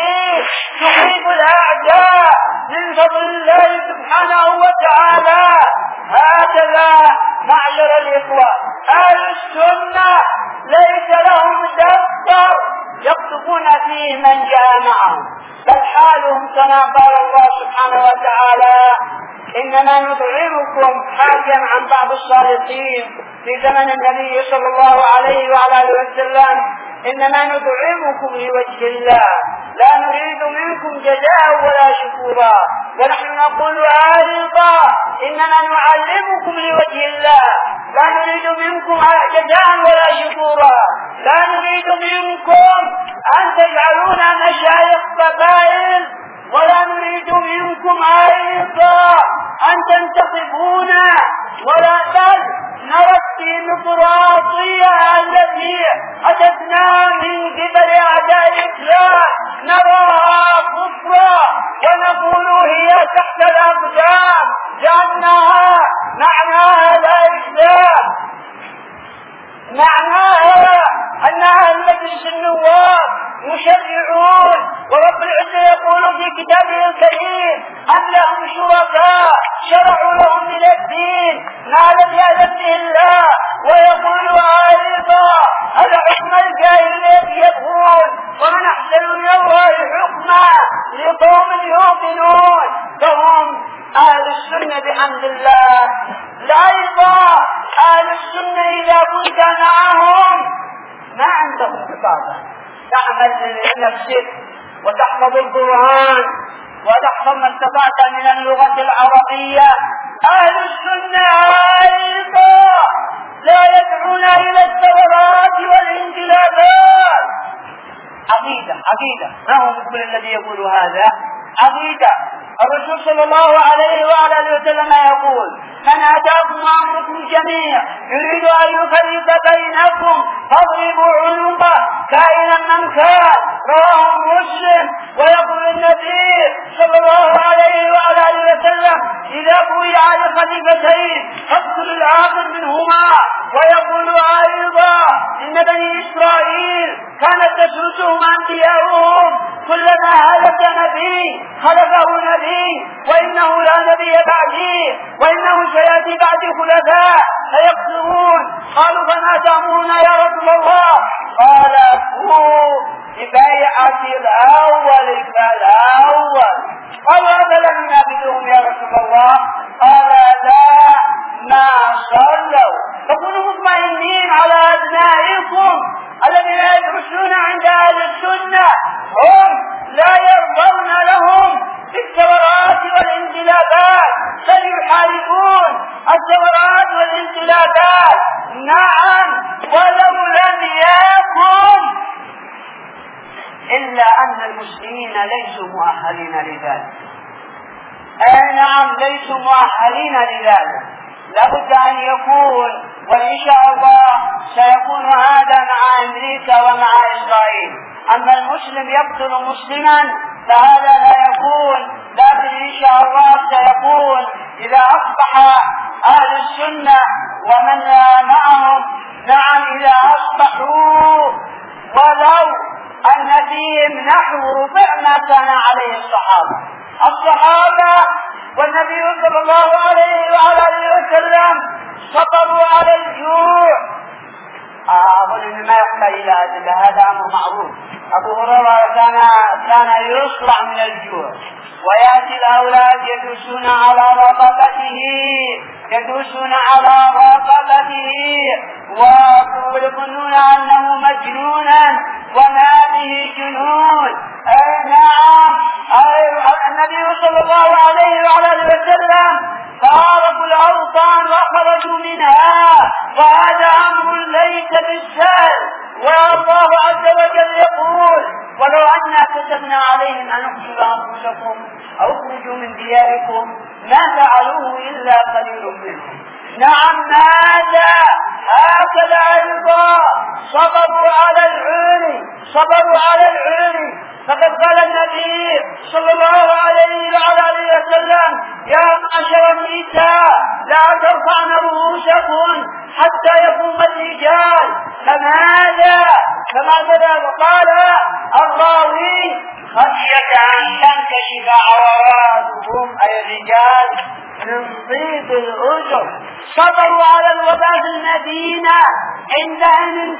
C: تخيف الأعداء من فضل الله سبحانه وتعالى. هكذا معشر الإخوة، أهل السنة ليس لهم دفتر يكتبون فيه من جاء معهم، بل حالهم كما قال الله سبحانه وتعالى: إنما نطعمكم، حاكيا عن بعض الصالحين في زمن النبي صلى الله عليه وعلى آله وسلم: إنما نطعمكم لوجه الله لا نريد منكم جزاء ولا شكورا. ونحن نقول أيضا: إنما نعلمكم لوجه الله لا نريد منكم جزاء ولا شكورا، لا نريد منكم أن تجعلونا مشايخ قبائل، ولا نريد منكم أيضا أن تنتخبونا، ولا بل نرى الديمقراطية التي أتتنا من قبل أعداء الإسلام نراها كفرا، ونقول هي تحت الأقدام، لأنها معناها لا إسلام، معناها أن أهل مجلس النواب مشرعون، ورب العزة يقول في كتابه الكريم: أم لهم شركاء شرعوا لهم من الدين ما لم يأذن به الله. ويقول أيضا: الحكم الجاهلية يبغون ومن أحسن من الله حكما لقوم يوقنون. فهم أهل السنة بحمد الله. أيضا أهل السنة إذا كنت معهم ما عندهم خطابة، تعمل لنفسك وتحفظ القرآن وتحفظ ما استطعت من اللغة العربية. أهل السنة أيضا لا يدعون إلى الثورات والانقلابات. عقيدة ما هو مثل الذي يقول هذا؟ عقيدة. الرسول صلى الله عليه وعلى آله وسلم يقول: من أتاكم أمركم جميع يريد أن يفرق بينكم فاضربوا عنقه كائنا من كان. رواه مسلم. ويقول النبي صلى الله عليه وعلى آله وسلم: إذا بويع لخليفتين فاقتلوا العاقل منهما. ويقول أيضا: إن بني إسرائيل كانت تسوسهم أنبياؤهم، كلما هلك نبي خلفه نبي، وإنه لا نبي بعدي، وإنه سيأتي بعد خلفاء فيقتلون. قالوا: فما تأمرون يا رسول الله؟ قال: فوا ببيعة الأول فالأول. قالوا: أفلم ننابذهم يا رسول الله؟ قال: لا، ما صلوا. فكونوا مطمئنين على أبنائكم الذين يدرسون عند أهل السنة، هم لا يرضون لهم بالثورات والانقلابات، بل يحاربون الثورات والانقلابات. نعم، ولو لم يكن، إلا أن المسلمين ليسوا مؤهلين لذلك. نعم، ليسوا مؤهلين لذلك. لابد أن يكون، وإن شاء الله سيكون هذا مع أمريكا ومع إسرائيل. أما المسلم يقتل مسلما فهذا لا يكون، لكن إن شاء الله سيكون إذا أصبح أهل السنة ومن معهم، نعم، إذا أصبحوا ولو أن فيهم نحو ربع ما كان عليه الصحابة والنبي صلى الله عليه وعلى آله وسلم صبروا على الجوع. أظن ما يحتاج إلى أدلة، هذا أمر معروف. أبو هريرة كان يصرع من الجوع، ويأتي الأولاد يدوسون على رقبته ويظنون أنه مجنونا وما به جنون. نعم، النبي صلى الله عليه وعلى آله وسلم فارقوا الأوطان وخرجوا منها، وهذا أمر ليس بالسهل. والله عز وجل يقول: ولو أنا كتبنا عليهم أن اقتلوا أنفسكم أو اخرجوا من دياركم ما فعلوه إلا قليل منهم. نعم، ماذا هكذا أيضا صبروا على العلي. فقد قال النبي صلى الله عليه وعلى آله وسلم: يا معشر النساء لا ترفعن رؤوسكن حتى يقوم الرجال. فماذا قال الراوي: خشية أن تنكشف عوراتهم أي الرجال من طيب الأجر. صبروا على الوباء في المدينة عند أن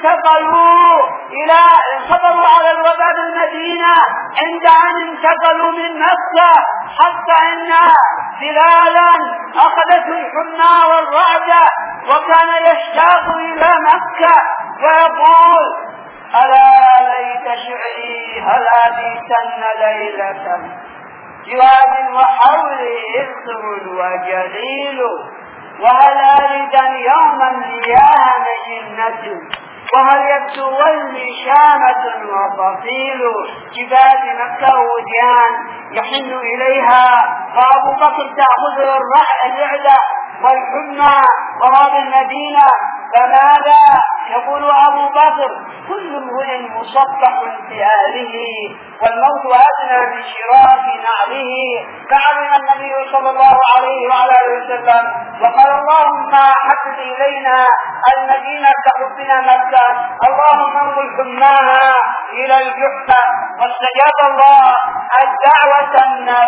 C: انتقلوا من مكة، حتى أن بلالا أخذته الحمى والرعدة وكان يشتاق إلى مكة ويقول: ألا ليت شعري هل أبيتن ليلة جواد وحولي إثر وجليل، وهل أردا يوما مياه مجنة، وهل يبدو ولي شامة وفصيل. جبال مكة وديان يحن إليها، وأبو بكر تأخذه الرعدة والحمى وهذه المدينة. فماذا يقول أبو بكر: كل امرئ مصبح في أهله والموت أدنى من شراك نعله. فعلم النبي صلى الله عليه وعلى آله وسلم وقال: اللهم حبب إلينا المدينة كحبنا مكة، اللهم انقل حماها إلى الجحفة. واستجاب الله الدعوة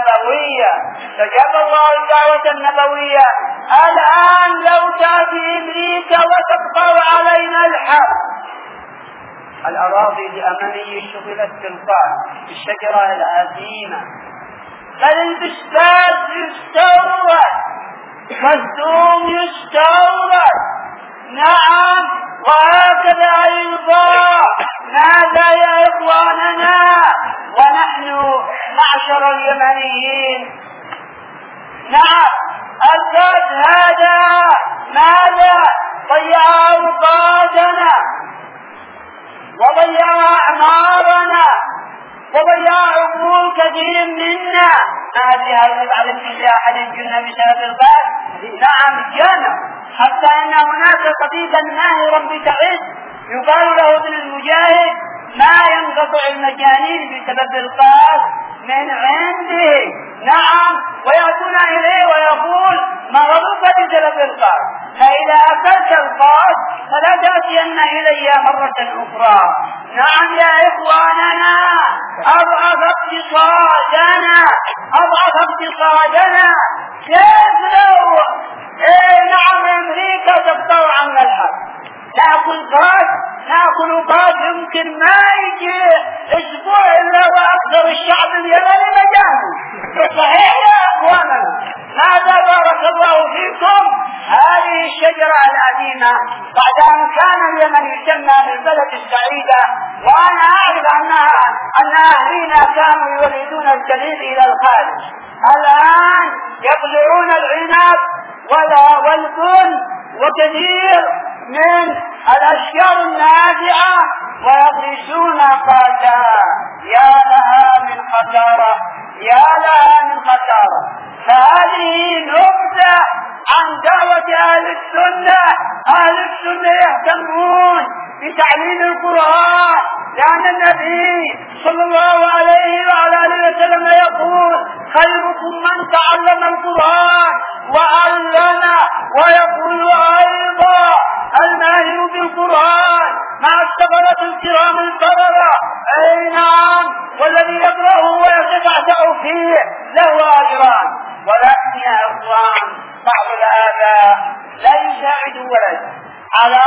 C: النبوية. الآن لو تأتي أمريكا وتبقى علينا الحرب، الأراضي الأمنية شغلت بالشجرة العظيمة، بل البستان يستورد والثوم يستورد. نعم، وهكذا أيضا. ماذا يا إخواننا ونحن معشر اليمنيين؟ نعم، الغاز هذا ماذا ضيع أوقاتنا وضيع أعمارنا وضيع عقول كثير منا. هذه على كل أحد جنة بسبب الغاز. نعم، جنة، حتى أن هناك طبيبا ماهرا بتعز يقال له ابن المجاهد: ما ينقطع المجانين بسبب الغاز من عنده. نعم، ويأتون إليه ويقول: مرضك بسبب الغاز، فإذا أكلت الغاز فلا تأتين إلي مرة أخرى. نعم يا إخواننا، أضعف اقتصادنا. كيف لو نعم أمريكا تقطع عنا الحرب، نأكل غاز يمكن ما يجي أسبوع إلا وأكثر الشعب اليمني مجاني. صحيح يا أخواننا؟ ماذا بارك الله فيكم؟ هذه الشجرة العظيمة بعد أن كان اليمن يسمى بالبلد السعيدة، وأنا أعرف أن أهلنا كانوا يريدون الجليد إلى الخارج، الآن يقلعون العنب والبن وكثير من الأشجار النافعة ويغرسون قادا. يا لها من خسارة. فهذه نبذة عن دعوة أهل السنة يهتمون بتعليم القرآن، لأن النبي صلى الله عليه وعلى آله وسلم يقول: خيركم من تعلم القرآن وعلمه. ويقول أيضا: الماهر بالقرآن مع السفرة الكرام البررة. أي نعم، والذي يقرأه ويتبعتع فيه له أجران. ولكن يا إخوان، بعض الآباء لا يساعد ولد على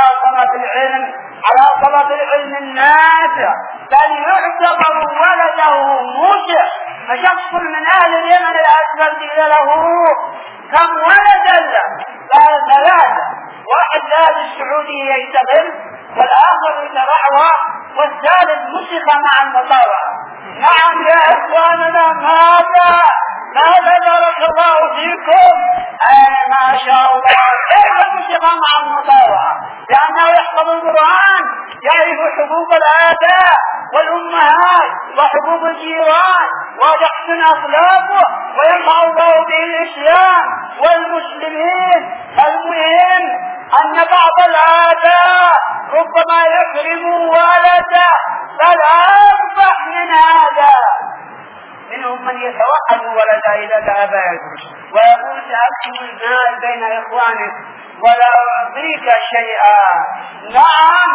C: طلب العلم النافع، بل يعتبر ولده موسع. فشخص من أهل اليمن الأسفل قيل له كم ولدا له؟ قال 3. واحد ذهب السعودية يشتغل، والآخر يترعوى، والثالث مسخ مع المطاوعة. نعم يا إخواننا، ماذا بارك الله فيكم؟ ما شاء الله. كيف مسخ مع المطاوعة؟ لأنه يحفظ القرآن، يعرف حقوق الآباء والأمهات وحقوق الجيران، ويحسن أخلاقه، ويرفع الله به الإسلام والمسلمين. المهم أن بعض الآباء ربما يكرموا ولده، بل أربح من هذا. منهم من يتوعد ولده إذا ذهب يدرس ويقول سأكتب المال بين إخوانك ولا أعطيك شيئا. نعم،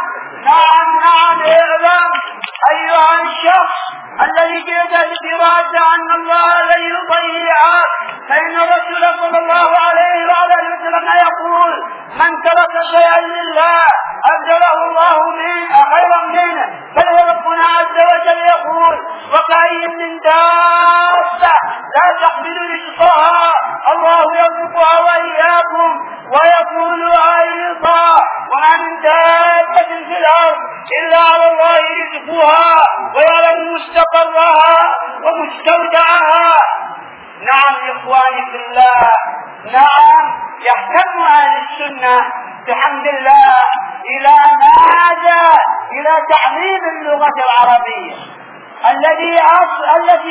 C: اعلم أيها الشخص الذي جئت بدراسة أن الله لن يضيعك، فإن الرسول صلى الله عليه وآله وسلم يقول: من ترك شيئا لله أبدله الله خيرا منه. بل ربنا عز وجل يقول: وكأي من دابة لا تحمل رزقها الله يرزقها وإياكم. ويقول أيضا: وما من دابة في الأرض إلا على الله رزقها ويعلم مستقرها ومستودعها. نعم إخواني في الله، نعم يهتم أهل السنة بحمد الله إلى ماذا؟ إلى تعليم اللغة العربية التي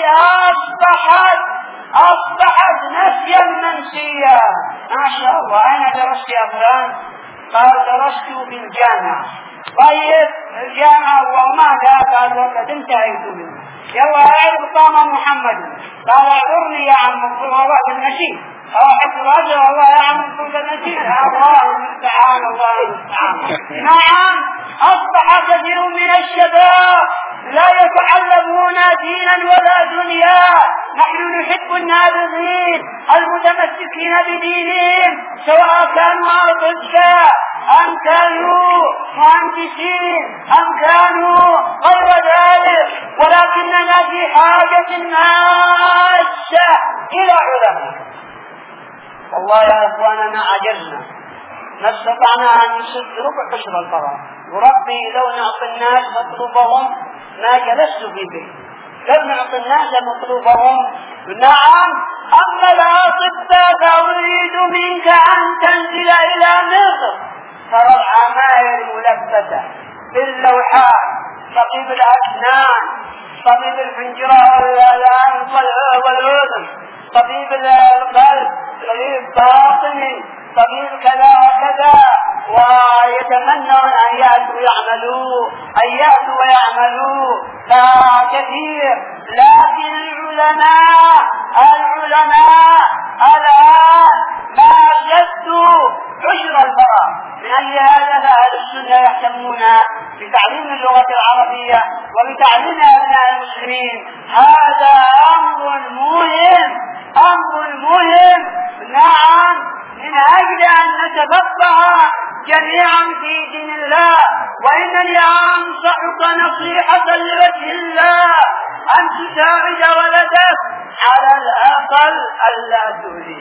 C: أصبحت نسيا منسيا. ما شاء الله. أين درست يا فلان؟ قال: درست في الجامعة. طيب الجامعة وماذا؟ قال: وقد انتهيت منه. يلا أعرف قام محمد. قال: اعذرني يا عم، والله النشيد أو حتى رجل. والله يا عم كل النشيد. الله المستعان، الله المستعان. نعم، أصبح كثير من الشباب لا يتعلمون دينا ولا دنيا. نحن نحب النابغين المتمسكين بدينهم، سواء كانوا أطباء أم كانوا مهندسين أم كانوا غير ذلك، ولكننا في حاجة ماسة إلى علماء. والله يا إخواننا عجزنا، ما استطعنا أن نسد ربع عشر القرار. وربي لو نعطي الناس مطلوبهم ما جلست في بيت. لو نعطي الناس مطلوبهم. نعم، أما الأطباء فأريد منك أن تنزل إلى مصر، ترى العماير ملبسة باللوحات، طبيب الأسنان، طبيب الحنجرة والأنف والأذن، طبيب القلب، طبيب باطني، طبيب كذا وكذا، ويتمنون أن يأتوا ويعملوا كثير. لكن العلماء الآن ما شدوا عشر الفراغ. من أجل هذا فأهل السنة يهتمون بتعليم اللغة العربية وبتعليم أبناء المسلمين. هذا أمر مهم. نعم، من أجل أن نتفقه جميعا في دين الله. وإنني أنصحك نصيحة لوجه الله أن تساعد ولدك على الأقل ألا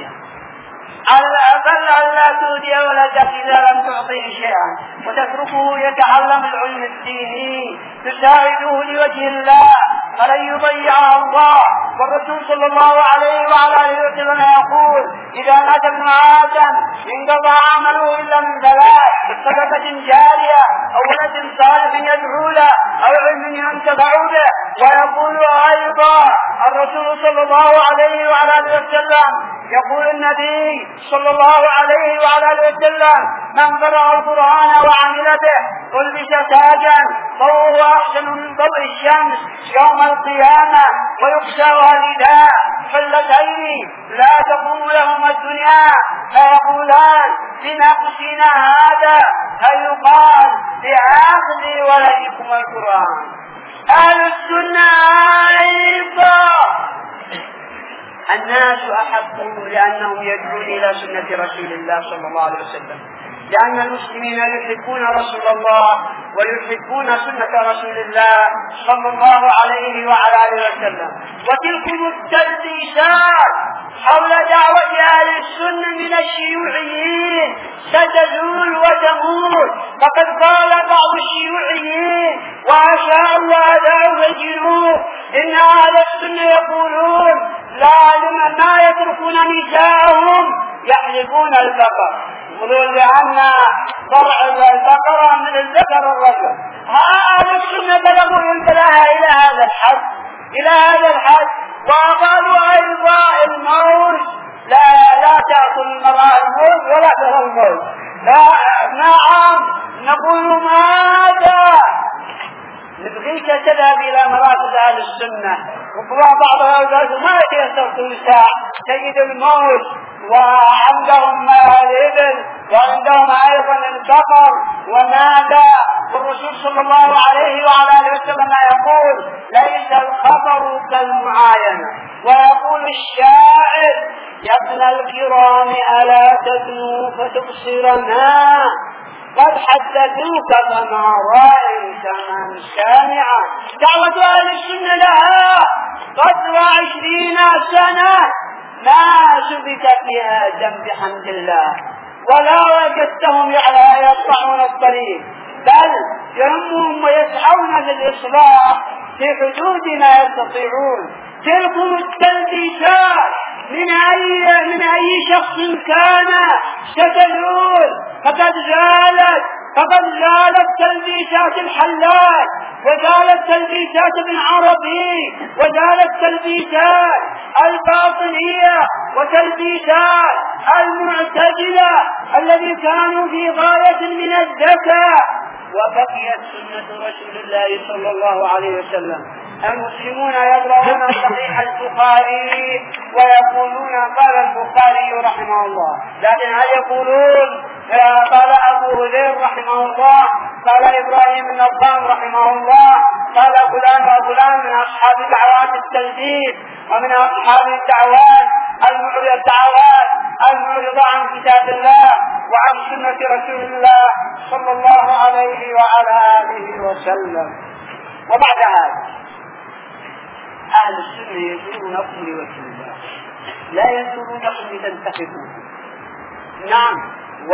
C: تؤذي ولدك إذا لم تعطيه شيئا، وتتركه يتعلم العلم الديني، تساعده لوجه الله فلن يضيعه الله. والرسول صلى الله عليه وعلى آله وسلم يقول: إذا مات ابن آدم انقضى عمله إلا من 3: صدقة جارية أو ولد صالح يدعو له أو علم ينتفع به. ويقول أيضا الرسول صلى الله عليه وعلى آله وسلم: يقول النبي صلى الله عليه وعلى اله وسلم: من قرأ القرآن وعمل به ألبس تاجا ضوءه أحسن من ضوء الشمس يوم القيامة ويكسوها رداء حلتين لا تقوم لهما الدنيا فيقولان: بنقصنا هذا، فيقال: بأخذ ولدكم القرآن. أهل السنة أيضا الناس أحبوا لأنهم يدعون إلى سنة رسول الله صلى الله عليه وسلم، لأن المسلمين يحبون رسول الله ويحبون سنة رسول الله صلى الله عليه وعلى آله وسلم. وتلكم التلبيسات حول دعوة أهل السنة من الشيوعيين ستزول وتموت، فقد قال بعض الشيوعيين وأشاء وأدعوا في الجنوب إن أهل السنة يقولون ما يتركون نساءهم يحلبون البقر، يقولون لأن ضرع البقرة من الذكر الرجل. أهل السنة بلغوا البلاء إلى هذا الحد وقالوا أيضا الموت لا تأكل المرأة الموت ولا ترى الموت. نعم، نقول ماذا؟ نبغيك تذهب إلى مراكز أهل السنة وبعض هؤلاء ما يتيسر ساعة تجد الموت، وعندهم الإبل وعندهم أيضا البقر وماذا. والرسول صلى الله عليه وعلى آله وسلم يقول: ليس الخبر كالمعاينة. ويقول الشاعر: يا ابن الكرام ألا تبنوا فتبصرنا، قد حدثوك فما رأيت من سامعا. دعوة أهل السنة لها قدر 20 سنة ما ثبت فيها دم بحمد الله، ولا وجدتهم يقطعون الطريق، بل يهمهم ويسعون للإصلاح في حدود ما يستطيعون. تلكم التلبيسات من أي شخص كان ستزول، فقد زالت تلبيسات الحلاج، وزالت تلبيسات ابن عربي، وزالت تلبيسات الباطنية، وتلبيسات المعتزلة الذي كانوا في غاية من الذكاء. وبقيت سنة رسول الله صلى الله عليه وسلم. المسلمون يقرؤون صحيح البخاري ويقولون قال البخاري رحمه الله، لكن هل يقولون قال أبو هريرة رحمه الله، قال إبراهيم بن النظام رحمه الله، قال فلان وفلان من أصحاب دعوات التلبيس ومن أصحاب الدعوات المعرضة عن كتاب الله وعن سنة رسول الله صلى الله عليه وعلى آله وسلم. وبعد هذا أهل السنة ينصرونكم لوجه الله، لا ينصرونكم لتنتخبوا. نعم،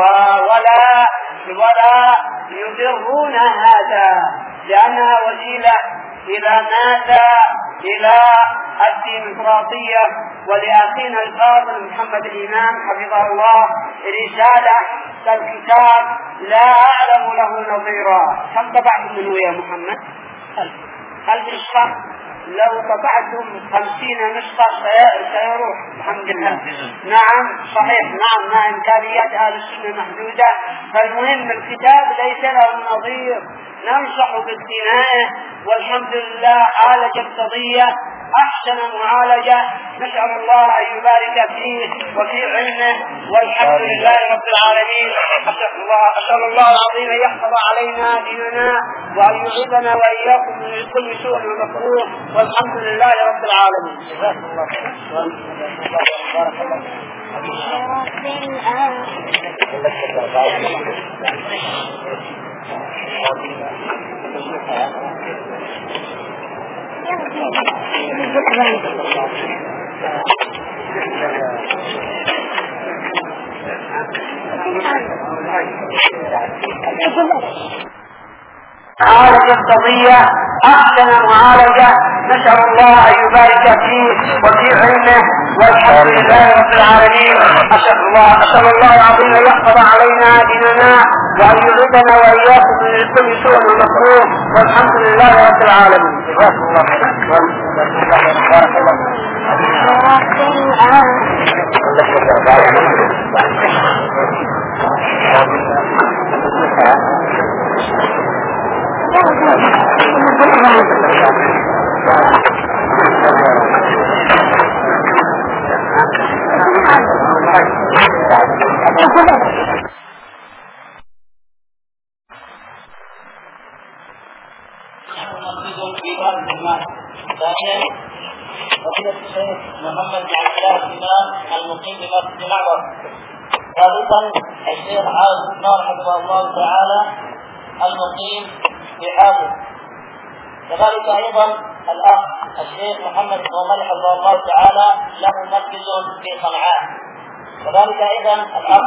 C: ولا يضرون هذا، لأنها وسيلة إلى ماذا؟ إلى الديمقراطية. ولأخينا الفاضل محمد الإمام حفظه الله رسالة الكتاب لا أعلم له نظيرا. كم طبعت منه يا محمد؟ 1000 نسخة. لو طبعتم 50 نسخة سيروح الحمد لله. نعم صحيح، نعم إمكانيات أهل السنة محدودة. فالمهم الكتاب ليس له نظير، ننصح باقتنائه، والحمد لله عالج القضية أحسن معالجة. نسأل الله أن يبارك فيه وفي علمه، والحمد لله رب العالمين. أسأل الله العظيم أن يحفظ علينا ديننا وأن يعيذنا وإياكم من كل سوء ومكروه، والحمد لله رب العالمين. جزاكم الله خيرا. بارك الله عالج القضية أحسن معالجة. نسأل الله أن يبارك فيه وفي علمه، والحمد لله رب العالمين. أسأل الله العظيم أن يحفظ علينا ديننا وأن يعيذنا وإياكم من كل سوء ومكروه، والحمد لله رب العالمين. جزاكم الله خيرا.
A: وفضيلة الشيخ محمد بن عبد الله الإمام المقيم بمسجد المعبر. ثالثا الشيخ عاصم النار حفظه الله تعالى المقيم بحافظ. كذلك أيضا الأخ الشيخ محمد بن عمر حفظه الله تعالى له مسجد في صنعاء. كذلك أيضا الأخ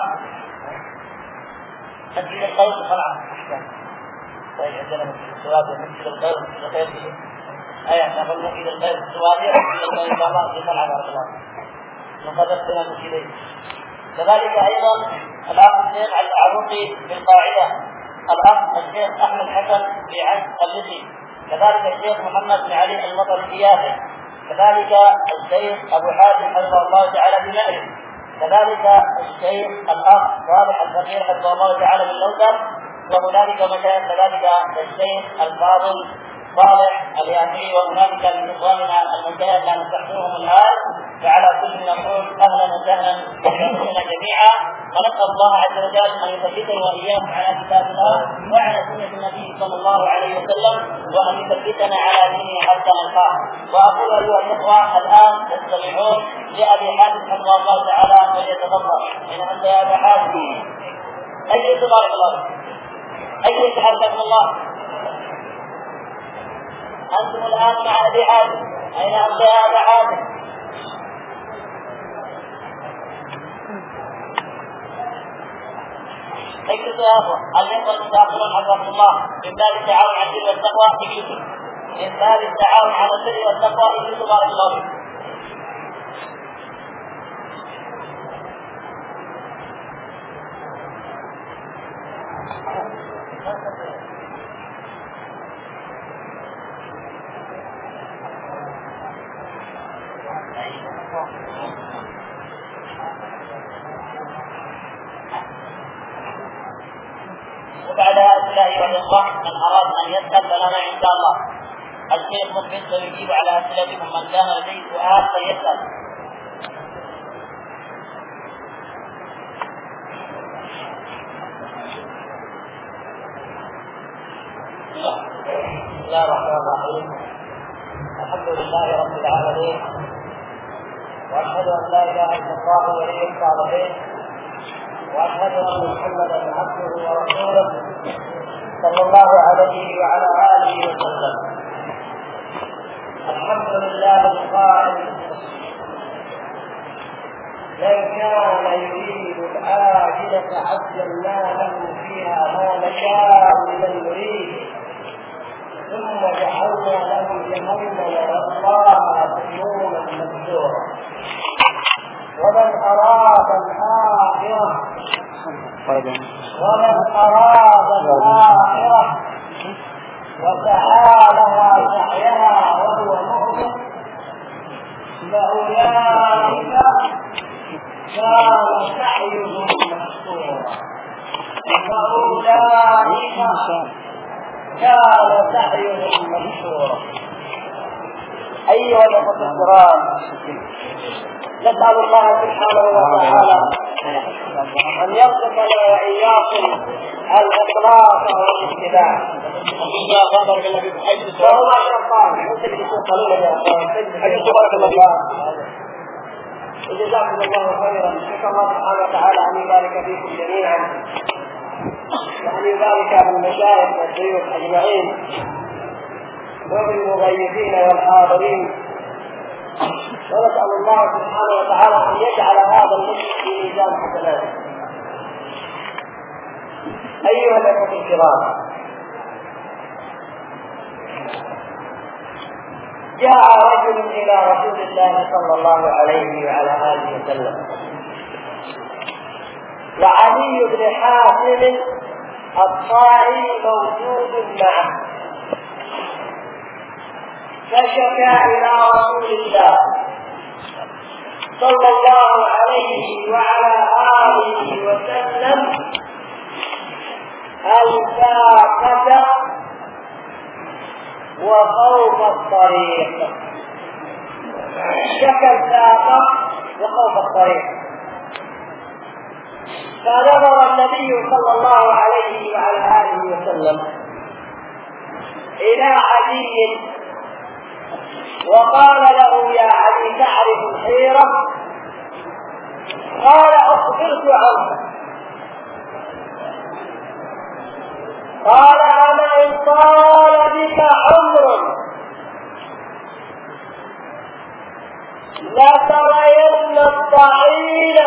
A: مسجد الخير في صنعاء. طيب عندنا مسجد السواد ومسجد الخير ومسجد الخير في نقول مسجد الخير في السواد ومسجد الخير إن شاء الله في صنعاء بارك الله. نقدسنا مسجدين. كذلك أيضا الأخ الشيخ العروقي بالقاعدة، الأخ الشيخ أحمد حسن في عين قبلتي، كذلك الشيخ محمد بن علي المطر في يافع، كذلك الشيخ أبو حاتم حفظه الله تعالى بمأرب، كذلك الشيخ الأخ صالح الفقير حفظه الله تعالى من لوثر، وهنالك مشايخ كذلك الشيخ الفاضل صالح اليافعي، وهنالك من إخواننا المشايخ لا نستحضرهم الآن، فعلى كل نقول أهلا وسهلا بنا جميعا، ونسأل الله عز وجل أن يثبتنا وإياكم على كتاب الله وعلى سنة النبي صلى الله عليه وسلم، وأن يثبتنا على دينه حتى نلقاه. وأقول أيها الإخوة الآن تستمعون لأبي حاتم حفظه الله تعالى وليتفضل. أين أنت يا أبا حاتم؟ أي تبارك الله؟ أي حفظكم الله؟ أنتم الآن مع أبي حاتم. أين أنت يا أبا حاتم؟ اكتبوا يا أخوة الإخوة المتأخرون حفظكم الله من باب التعاون على البر والتقوى اكتبوا، من باب التعاون على البر والتقوى اكتبوا بارك الله فيكم. وبعد هذا أيها الإخوة من أراد أن يسأل فلنا إن شاء الله الشيخ مقبل سيجيب على أسئلتكم، من كان لديه سؤال فليسأل. بسم الله الرحمن الرحيم. الحمد لله رب العالمين، وأشهد أن لا إله إلا الله ولي الصالحين، وأشهد أن محمدا عبده ورسوله صلى الله عليه وعلى آله وسلم. الحمد لله القائل: من كان يريد العاجلة عجلنا له فيها ما نشاء لمن نريد ثم جعلنا له جهنم يصلاها سموما مدحورا. ومن أراد الآخرة وسعى لها سعيها وهو مؤمن فأولئك كان سعيهم مشكورا. أيها الأخوة الكرام، نسأل الله سبحانه وتعالى أن يرزق لنا وإياكم الإخلاص والاتباع. وهو شرطان وجزاكم الله خيرا. نسأل الله سبحانه وتعالى أن يبارك فيكم جميعا، وأن يبارك بالمشايخ والضيوف أجمعين، وبالمضيفين والحاضرين. ونسأل الله سبحانه وتعالى أن يجعل هذا المجلس في ميزان حسناته. أيها الأخوة الكرام، جاء رجل إلى رسول الله صلى الله عليه وعلى آله وسلم، وعلي بن حاتم الطائي موجود معه، فشكى إلى رسول الله
B: صلى الله عليه وعلى آله وسلم الفاقة وخوف الطريق. شكى الفاقة وخوف الطريق، فنظر النبي صلى الله عليه وعلى آله وسلم إلى علي وقال له: يا علي تعرف الحيرة؟ قال: أخبرت عنك. قال: أما إن طال بك عمر لترين الضعيل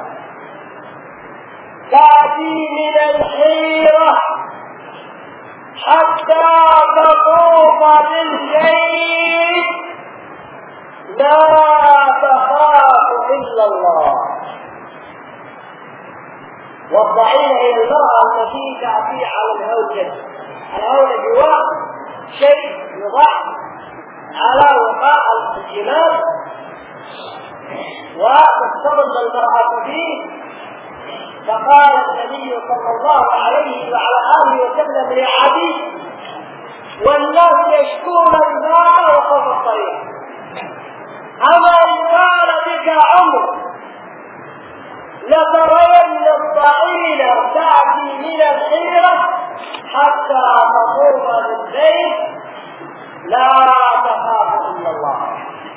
B: تأتي من الحيرة حتى تطوف بالشيء لا تخاف إلا الله. والضعيل هي المرأة التي تأتي على الهوجة. الهوجة جواه شيء يضع على وقاء الجمال وتسترد المرأة فيه. فقال النبي صلى الله عليه وعلى آله وسلم لعلي: والناس يشكون الماء وخوف الطريق، أما إن كان بك عمر لترين الضعيل تأتي من الحيرة حتى تطوف بالبيت لا تخاف إلا الله.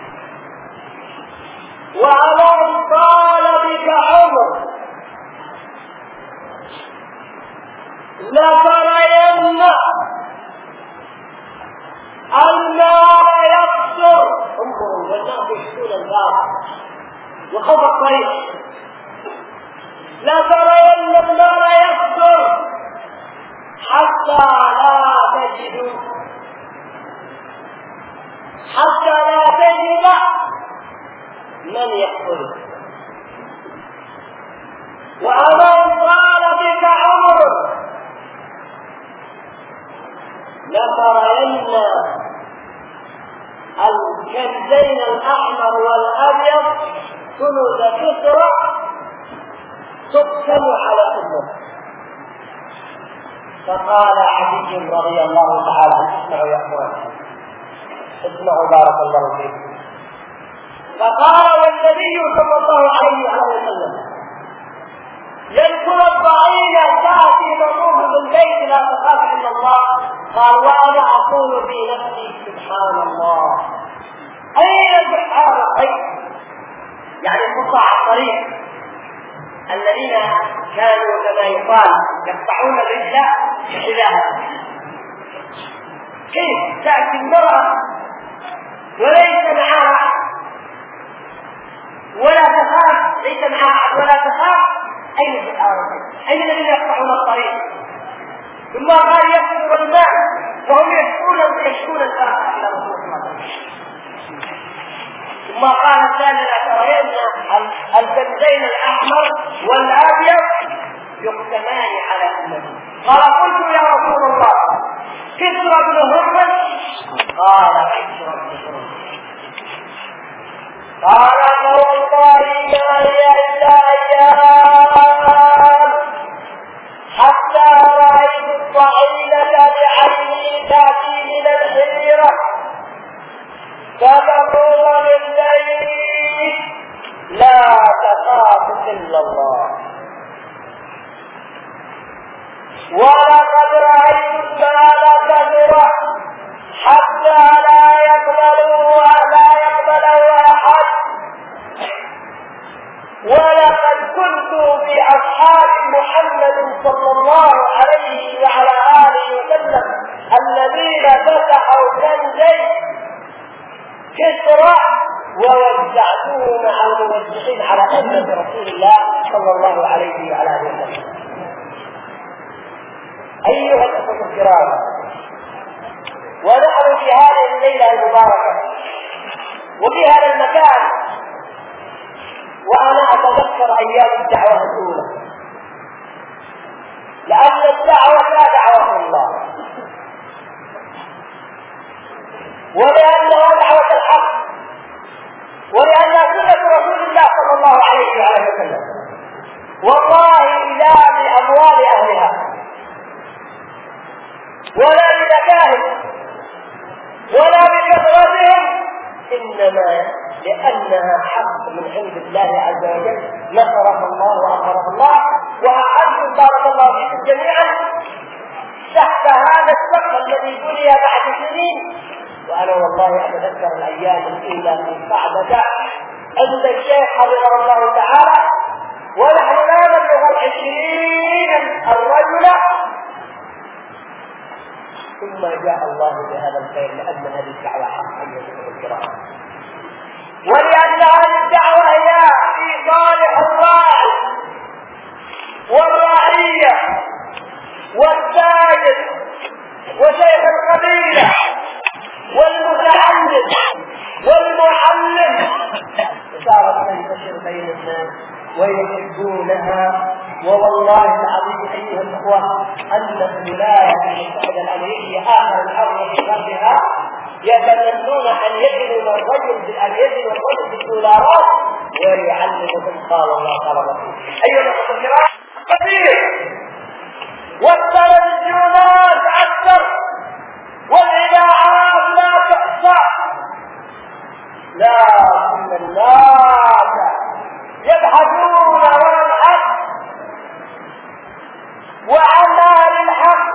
B: وأما إن طال بك عمر لترين المال يكثر. انظروا، والناس يشكون الباب وخوف الطريق. لترين المال يكثر حتى لا تجد من يأخذه. وأما إن طال بك عمر لترين الكنزين الأحمر والأبيض كنوز كسرى تقسم على أمه. فقال علي رضي الله تعالى عنه: اسمعوا يا أخوان، اسمعوا بارك الله فيكم. فقال: والنبي صلى الله عليه وسلم يذكر الضعينة تأتي تطوف بالبيت لا تخاف إلا الله. قال: وأنا أقول في نفسي: سبحان الله، أين سبحان الله؟ يعني قطاع الطريق الذين كانوا كما يقال يقطعون الرجال بحذاء. كيف تأتي المرأة وليس معها ولا تخاف، ليس معها ولا تخاف؟ أين سبحان الله؟ أين الذين يقطعون الطريق؟ ثم قال: يكثر الماء، وهم يشكون الفرح إلى رسول الله. ثم قال الثاني: لترين الكنزين الأحمر والأبيض يقسمان على أمتي. قال: قلت يا رسول الله كسرى بن هرمز؟ قال: كسرى بن هرمز. قال: فوالله ما هي إلا أيام حتى رأيت الضعينة بعيني تأتي من الحيرة فتقوم بالليل لا تخاف إلا الله. ولقد رأيت المال كثرة حتى لا يقبله أحد. ولقد كنت في أصحاب محمد صلى الله عليه وعلى آله وسلم الذين فتحوا كنزين كسرى ووزعتوه مع الموزعين على أمة رسول الله صلى الله عليه وعلى آله وسلم. أيها الأخوة الكرام، ونحن في هذه الليلة المباركة وفي هذا المكان، وأنا أتذكر أيام الدعوة الأولى، لأن الدعوة لا دعوة الله، ولأنها دعوة الحق، ولأنها سنة رسول الله عليه وعلى وسلم: والله لا بأموال أهلها ولا بذكائهم ولا بكثرتهم، إنما لأنها حق من عند الله عز وجل نصرها الله وأنصرها الله. وأعد بارك الله فيكم جميعا تحت هذا السقف الذي بني بعد سنين. وأنا والله أتذكر الأيام الأولى من صعبة عند الشيخ حفظه الله تعالى ونحن لا نبلغ 20 الرجل، ثم جاء الله بهذا الخير لأن هذه الدعوة حق أيها الكرام، ولأن هذه الدعوة هي في صالح الراعي والرعية والساجد وشيخ القبيلة والمتعلم والمعلم، صارت تنتشر بين الناس ويحبونها. ووالله العظيم أيها الأخوة أن الولايات المتحدة الأمريكية آخر الأرض في غربها يتمنون أن يجدوا الرجل بالدولارات ويعلمهم قال الله قال رسول. أيها الأخوة الكرام، كثير والتلفزيونات أكثر والإذاعات لا تحصى، لكن الناس يبحثون عن الحق وعن أهل الحق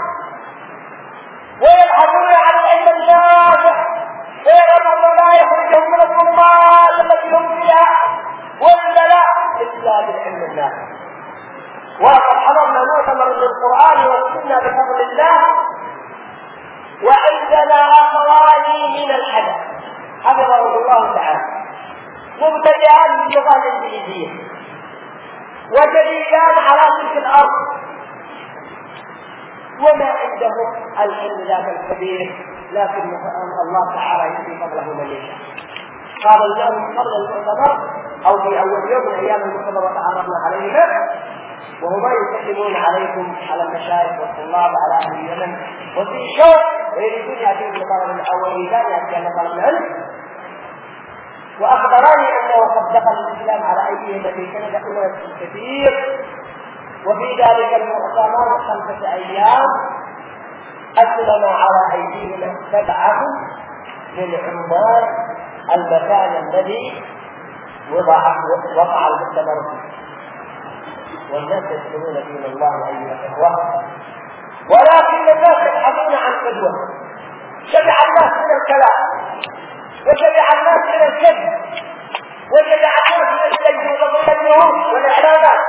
B: ويبحثون عن العلم النافع ويرون ما يخرجهم من الضلال التي هم فيها والبلاء إلا بالعلم النافع. وقد حضرنا مؤتمر للقرآن والسنة بفضل الله، وعندنا أخواني من الحدث حفظه الله تعالى مبتدئان باللغة الإنجليزية وجديدان على تلك الأرض وما عندهم العلم ذاك الكبير، لكن الله تعالى يؤتي فضله من يشاء. قال لهم قبل المؤتمر أو في أول يوم من أيام المؤتمر وتعرفنا عليه وهما يسلمون عليكم على المشايخ والطلاب على أهل اليمن وفي شوق ويريدون يأتون لطلب الأول لا يأتي لطلب العلم، وأخبرني أنه قد دخل الإسلام على أيديهم في كندا أناس كثير. وفي ذلك المؤتمر 5 أيام أسلم على أيديهم 7 من عمال المكان الذي وقع المؤتمر فيه، والناس يسلمون دين الله أيها الإخوة. ولكن الناس يبحثون عن قدوة. شبع الناس من الكلام وشبع الناس من الكذب وشبع الناس من الكذب والظلم والإعلانات،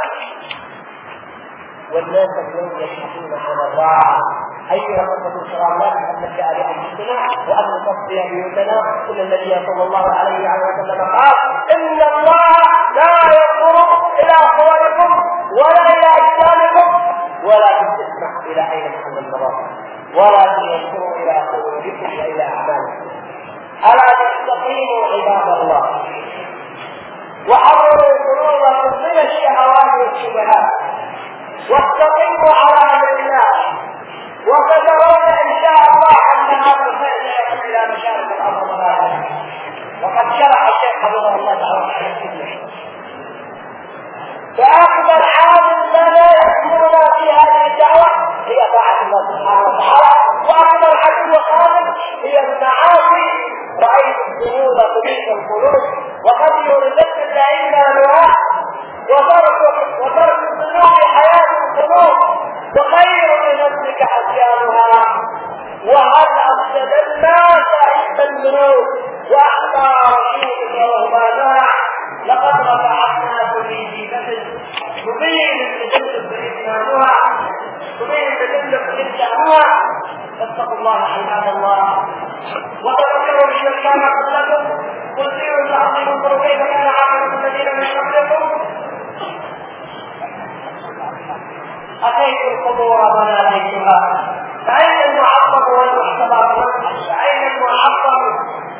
B: والناس اليوم يبحثون عن الراعي. أيها الأخوة الكرام، لا أن نبدأ بأنفسنا وأن نصفي بيوتنا. إن النبي صلى الله عليه وسلم قال: إن الله لا ينظر إلى صوركم ولا إلى أجسامكم ولكن تسمع إلى أين محل المراد، ولكن ينظر إلى قلوبكم وإلى أعمالكم. ألا تستقيموا عباد الله وحرروا قلوبكم من الشهوات والشبهات واستقيموا على أمر الله، وتدرون إن شاء الله أن هذا الخير يصل إلى مشارق الأرض ومغاربها. وقد شرع الشيخ حفظه الله تعالى على السنة، فأكبر عامل لنا يأمرنا في هذه الدعوة هي طاعة الله سبحانه وتعالى، وأكبر عدو خالد هي المعاصي. رأيت الذنوب تميت القلوب وقد يردد اللعين أنواع وترك الذنوب حياة القلوب وخير لنفسك أسيانها. وهل أفسد الناس إحدى الذنوب وأحضى رشيدك وهما لقد رفعنا في جيبة تبين تجلب إسلامها تبين تجلب إسلامها. فاتقوا الله عباد الله وتذكروا الشيطان قبلكم قل سيروا تعظيموا كيف كان عاقبة الذين من قبلكم. أتيت القبور مناديتها فأين المعظم والمحتضر فأين المعظم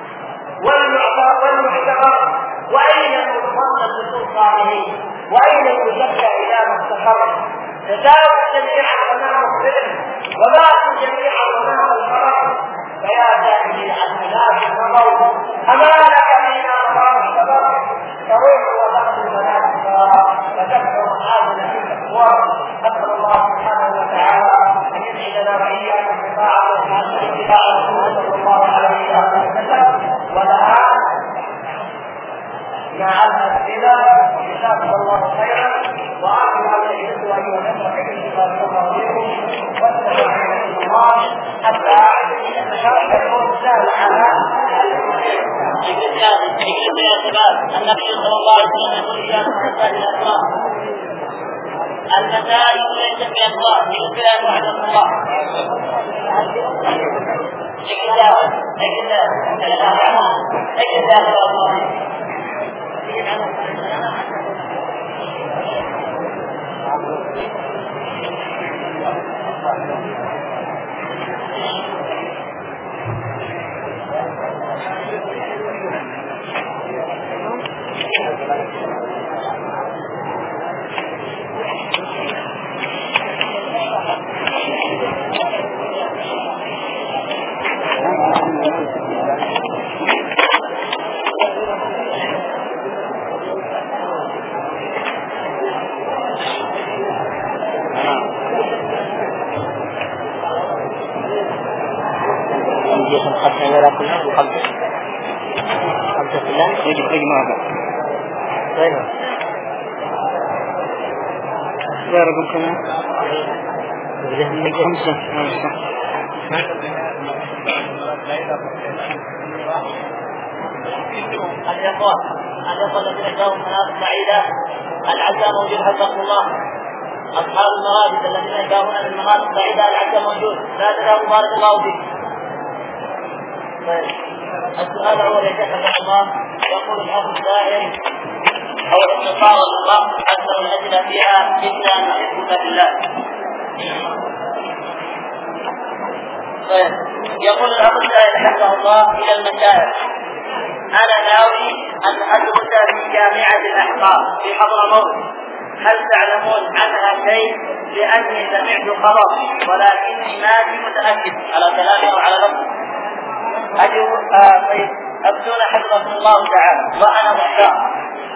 B: والمحتضر وأين المتصنف بسلطانه وأين المزكى إلى ما استقر. تداوى جميعا أمام الظلم وباتوا جميعا أمام الفرق. فيا جاهلي الحسنات النظر أما لك فينا أمام الشباب تروح وتأخذ المنازل وإياك بطاعته مع اتباع رسوله صلى الله عليه وسلم ولها مع الأسئلة جزاكم الله خيرا وأعلم أن يجب أن ينفع بارك الله فيكم والسلام عليكم الله حتى يكون سهل على
A: النبي صلى الله عليه وسلم يقول إياكم مسائل الأسماء المسائل ليست بأسماء بإذن وعدم الله الإخوة الذين جاءوا من مناطق بعيدة العزاء موجود حفظكم الله. أصحاب المغارب الذين جاءون من مناطق بعيدة العزاء موجود لا تدعوا بارك الله فيك. السؤال الأول يا شيخ حفظكم الله يقول الأخ السائل أو الاختصار الله أكثر الأسئلة فيها إلا نحبك بالله. يقول الأخ السائل حفظه الله إلى المشايخ أنا ناوي أن أدرس في جامعة الأحقاف في حضرموت، هل تعلمون عنها شيء؟ لأني سمعت خبر ولكني ما متأكد على كلامي أو على لفظ. طيب أبدون حفظكم الله تعالى وأنا محتار.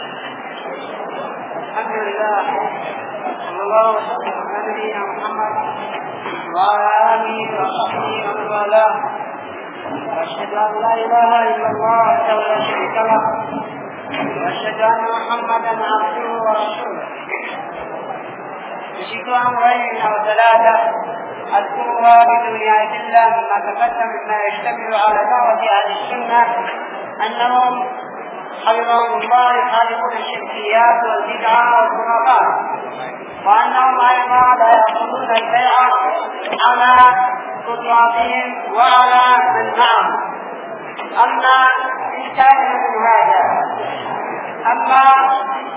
C: الحمد لله صلى الله وسلم على نبينا محمد وعلى آله وصحبه ومن والاه. وأشهد أن لا إله إلا الله وحده لا شريك له وأشهد أن محمدا عبده ورسوله. ذكر أمرين أو ثلاثة أذكرها بدون أدلة مما تقدم مما يشتمل على دعوة أهل السنة أنهم حفظهم الله يخالفون الشركيات والبدعة والخرافات، وأنهم أيضا لا يأخذون البيعة على قدراتهم وعلى من معهم. أما إن كان من هذا، أما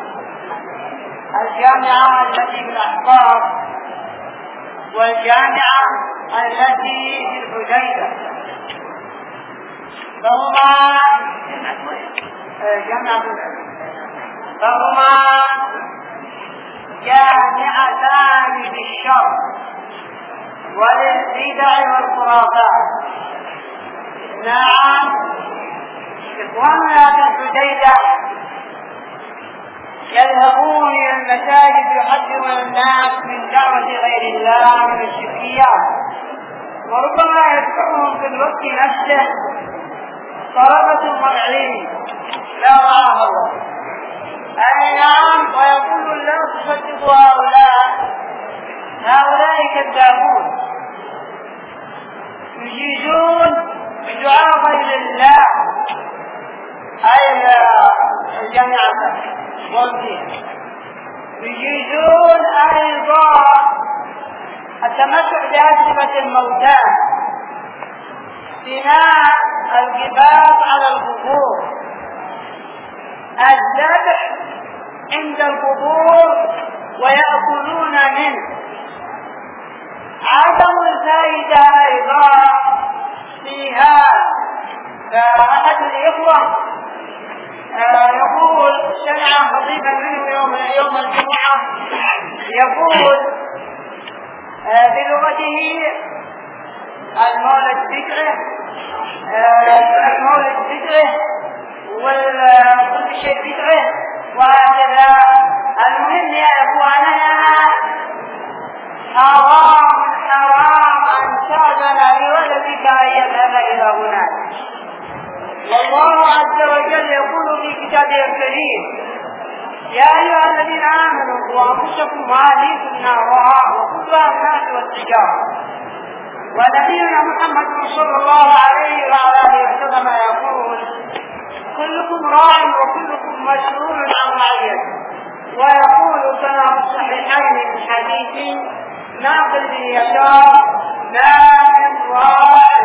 C: الجامعة التي في الأحقاف والجامعة التي في الحديدة فهما جامعتان للشر وللبدع والخرافات. نعم، إخواننا في الحديدة يذهبون إلى المساجد يحذرون الناس من دعوة غير الله من الشركيات، وربما يدفعهم في الوقت نفسه طلبة مرعين لا رعاه الله. أي نعم، ويقول لا تصدقوا هؤلاء كذابون يجيزون بدعاء غير الله. أي الجامعة والدين يجيزون أيضا التمتع بأجوبة الموتى، بناء الجبال على القبور، الذبح عند القبور ويأكلون منه. عدم الفائدة أيضا فيها. فأحد الإخوة يقول سمع خطيبا منه يوم الجمعة يقول بلغته المولد بدعه وكل شيء بدعه وهكذا. المهم يا اخواننا حرام أن كتابه الكريم: يا أيها الذين آمنوا قوا أنفسكم وأهليكم نارا وقودها الناس والحجارة. ونبينا محمد صلى الله عليه وعلى آله وسلم يقول: كلكم راع وكلكم مسؤول عن رعيته. ويقول كما في الصحيحين من حديث ناقل بن يسار: ما من راع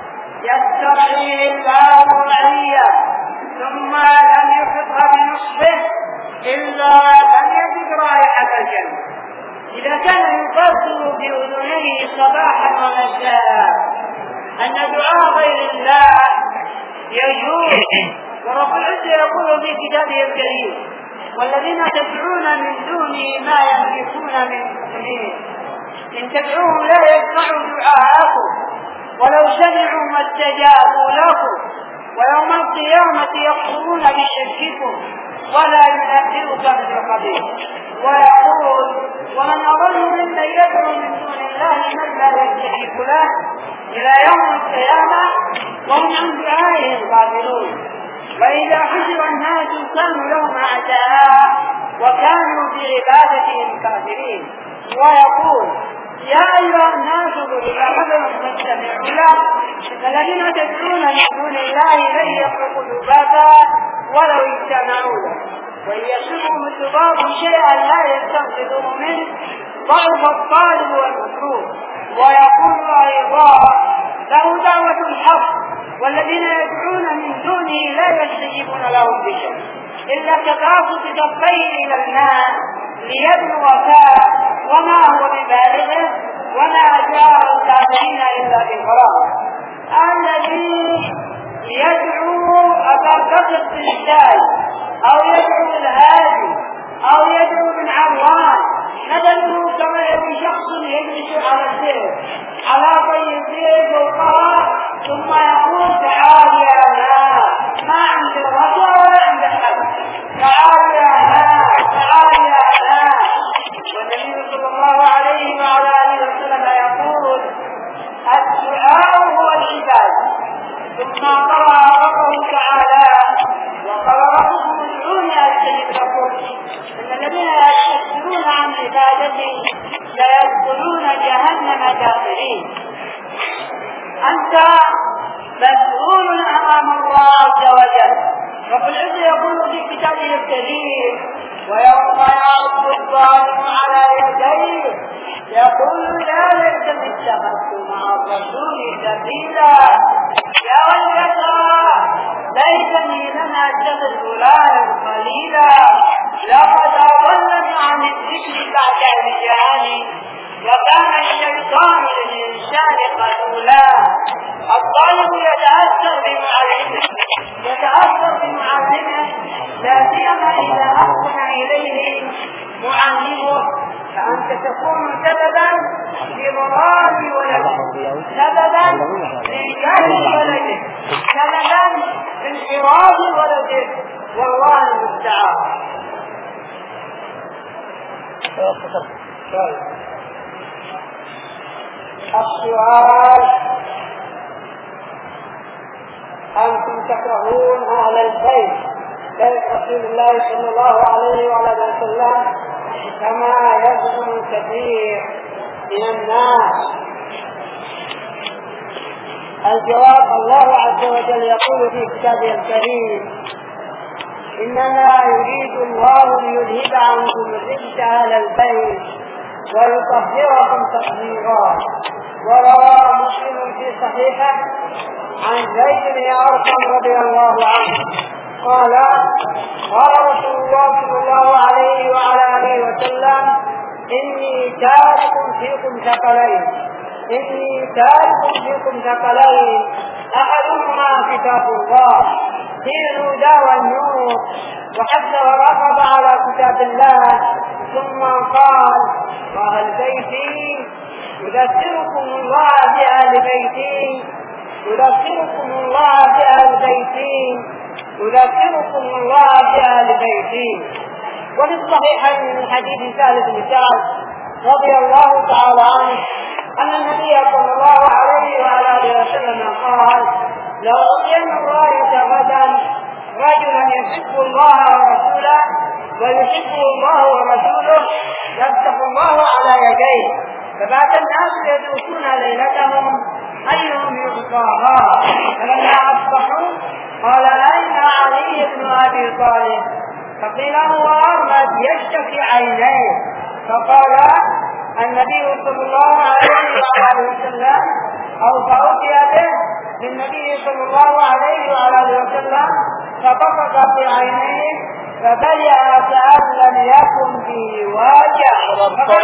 C: يسترعيه الله رعية ثم لم يحطها بنصفه إلا لم يجد رائحة الجنة. إذا كان يفسر بأذنيه صباحا ومساء أن دعاء غير الله يجوز، ورب العزة يقول في كتابه الكريم: والذين تدعون من دونه ما يملكون من قطمين إن تدعوهم لا يسمعوا دعاءكم ولو سمعوا ما استجابوا لكم ويوم القيامة يكفرون بشرككم ولا ينبئك مثل خبير. ويقول: ومن أضل ممن يدعو من دون الله من لا يستجيب له إلى يوم القيامة وهم عن دعائهم غافلون. وإذا حشر الناس كانوا لهم أعداء وكانوا بعبادتهم كافرين. ويقول: يا أيها الناس ضرب مثل فاستمعوا له الذين تدعون من دون الله لن يخلقوا ذبابا ولو اجتمعوا له وإن يصبهم الذباب شيئا لا يستنقذوه منه ضعف الطالب والمطلوب. ويقول أيضا: له دعوة الحق والذين يدعون من دونه لا يستجيبون لهم بشيء إلا كتابة كفيه إلى الماء ليبلغ فاه وما هو ببالغه وما جاء الكافرين إلا بغرام. الذي يدعو أبا بكر السجاد أو يدعو الهادي أو يدعو بن عوان مثله كما يدعو شخص يجلس على السير على طي السير فوقها ثم يقول: تعال يا ماء، ما عند الرجل ولا عند الحد، تعال يا ماء، تعال يا ماء. والنبي صلى الله عليه وعلى آله وسلم يقول: الدعاء هو العبادة. ثم قرأ ربه تعالى: وقال ربكم ادعوني أستجب لكم إن الذين يستكبرون عن عبادتي سيدخلون جهنم داخلين. أنت مسؤول أمام الله عز وجل. رب العزة يقول في كتابه الكريم: ويوم يعض الظالم على يديه يقول يا ليتني اتخذت مع الرسول سبيلا يا ويلتى ليتني لم اتخذ فلانا خليلا لقد اضلني عن الذكر بعد إذ جاءني وكان الشيطان للإنسان خذولا. الطالب يتأثر بمعلمه لا سيما إذا أحسن إليه معلمه، فأنت تكون سببا في ضلال ولده، سببا في جهل ولده، سببا في انحراف ولده، والله المستعان.
B: السؤال: أنتم تكرهون أهل البيت بيت رسول الله صلى الله عليه وعلى وسلم كما يزعم كثير من الناس. الجواب: الله عز وجل يقول في كتابه الكريم: إنما يريد الله ليذهب عنكم الرجس أهل البيت ويطهركم تطهيرا. وروى مسلم في صحيحه عن زيد بن أرقم رضي الله عنه قال: قال رسول الله صلى الله عليه وعلى آله وسلم: إني تارك فيكم ثقلين أحدهما كتاب الله فيه الهدى والنور وحتى ورغب على كتاب الله. ثم قال: وأهل بيتي يذكركم الله بأهل بيتي يذكركم الله بأهل بيتي. وفي الصحيحين من حديث سهل بن سعد رضي الله تعالى عنه أن النبي صلى الله عليه وعلى آله وسلم قال: لو أقيم الراية غدا
C: رجلا يحب الله ورسوله ويحبه الله ورسوله يفتح الله على يديه، فبعد الناس يدرسون ليلتهم أيهم يعطاها، فلما أصبحوا قال أين علي بن أبي طالب؟ فقيل هو أرمد يشتكي عينيه، فقال النبي صلى الله عليه وآله وسلم أو فأتي به للنبي صلى الله عليه وآله وسلم فبصق في عينيه فبيع كأن لم يكن به واجع،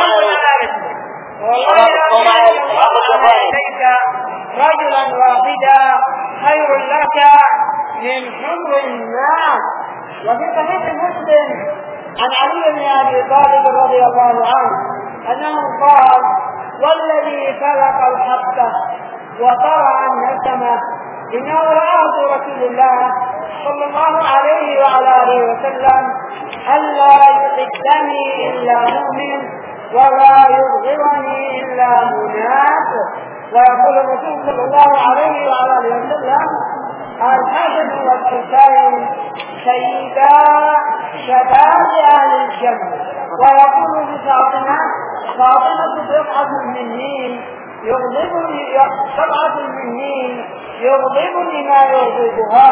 C: والله إليك رجلا واحدا خير لك من حمر الناس. وفي صحيح مسلم عن علي بن أبي طالب رضي الله عنه أنه قال والذي خلق الحق وطرع النسمة إنه رأى رسول الله صلى الله عليه وعلى آله وسلم ألا يحبني إلا مؤمن ولا يبغضني إلا منافق. ويقول الرسول صلى الله عليه وعلى آله وسلم الحسن والحسين سيدا شباب أهل الجنة. ويقول لفاطمة فاطمة بضعة مني يغضبني سبعة مني يغضبني ما يغضبها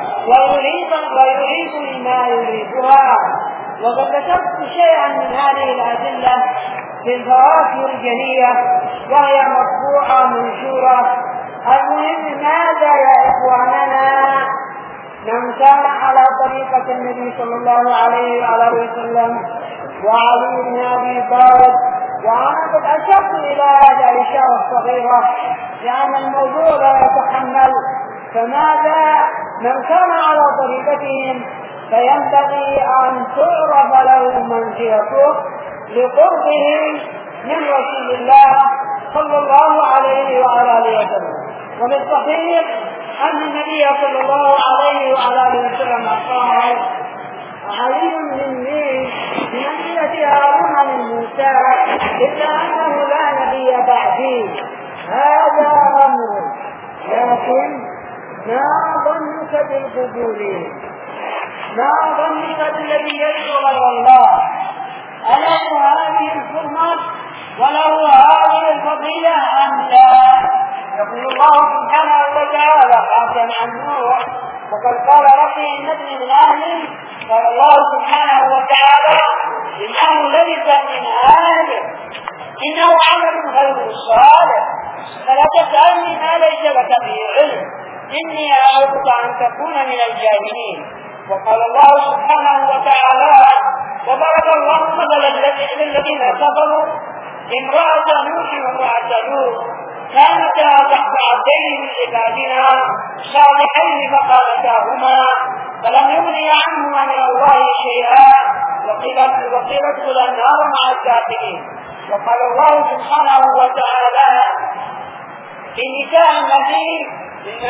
C: ويريدني ما يريدها. وقد ذكرت شيئا من هذه الأدلة في الفواكه الجلية وهي مطبوعة منشورة. المهم ماذا يا إخواننا من كان على طريقة النبي صلى الله عليه وآله وسلم وعلي بن أبي طالب. وأنا قد أشرت إلى هذه الأشياء الصغيرة لأن الموضوع لا يتحمل. فماذا من كان على طريقتهم فينبغي أن تعرف له منزلته لقربه من رسول الله صلى الله عليه وعلى آله وسلم. ومن الصحيح أن النبي صلى الله عليه وعلى آله وسلم قال علي مني بمنزلة هارون من موسى إلا أنه لا نبي بعدي. هذا أمر، لكن ما ظنك بالقبول؟ ما ظنك بالذي يدعو غير الله؟ أله هذه الحرمة وله هذه الفضيلة أم لا؟ يقول الله سبحانه وتعالى حكم عن نوح وقد قال ربي إن ابني من أهلي. قال الله سبحانه وتعالى إنه ليس من أهله إنه عمل غير صالح فلا تسألني ما ليس لك به علم إني أعوذك أن تكون من الجاهلين. وقال الله سبحانه وتعالى وضرب الله مثلا للذين كفروا امرأة نوح وامرأة لوط كانتا تحت عبدين من عبادنا صالحين فخانتاهما فلم يغني عنهما من الله شيئا وقيل ادخلا النار مع الكافرين. وقال الله سبحانه وتعالى في نساء النبي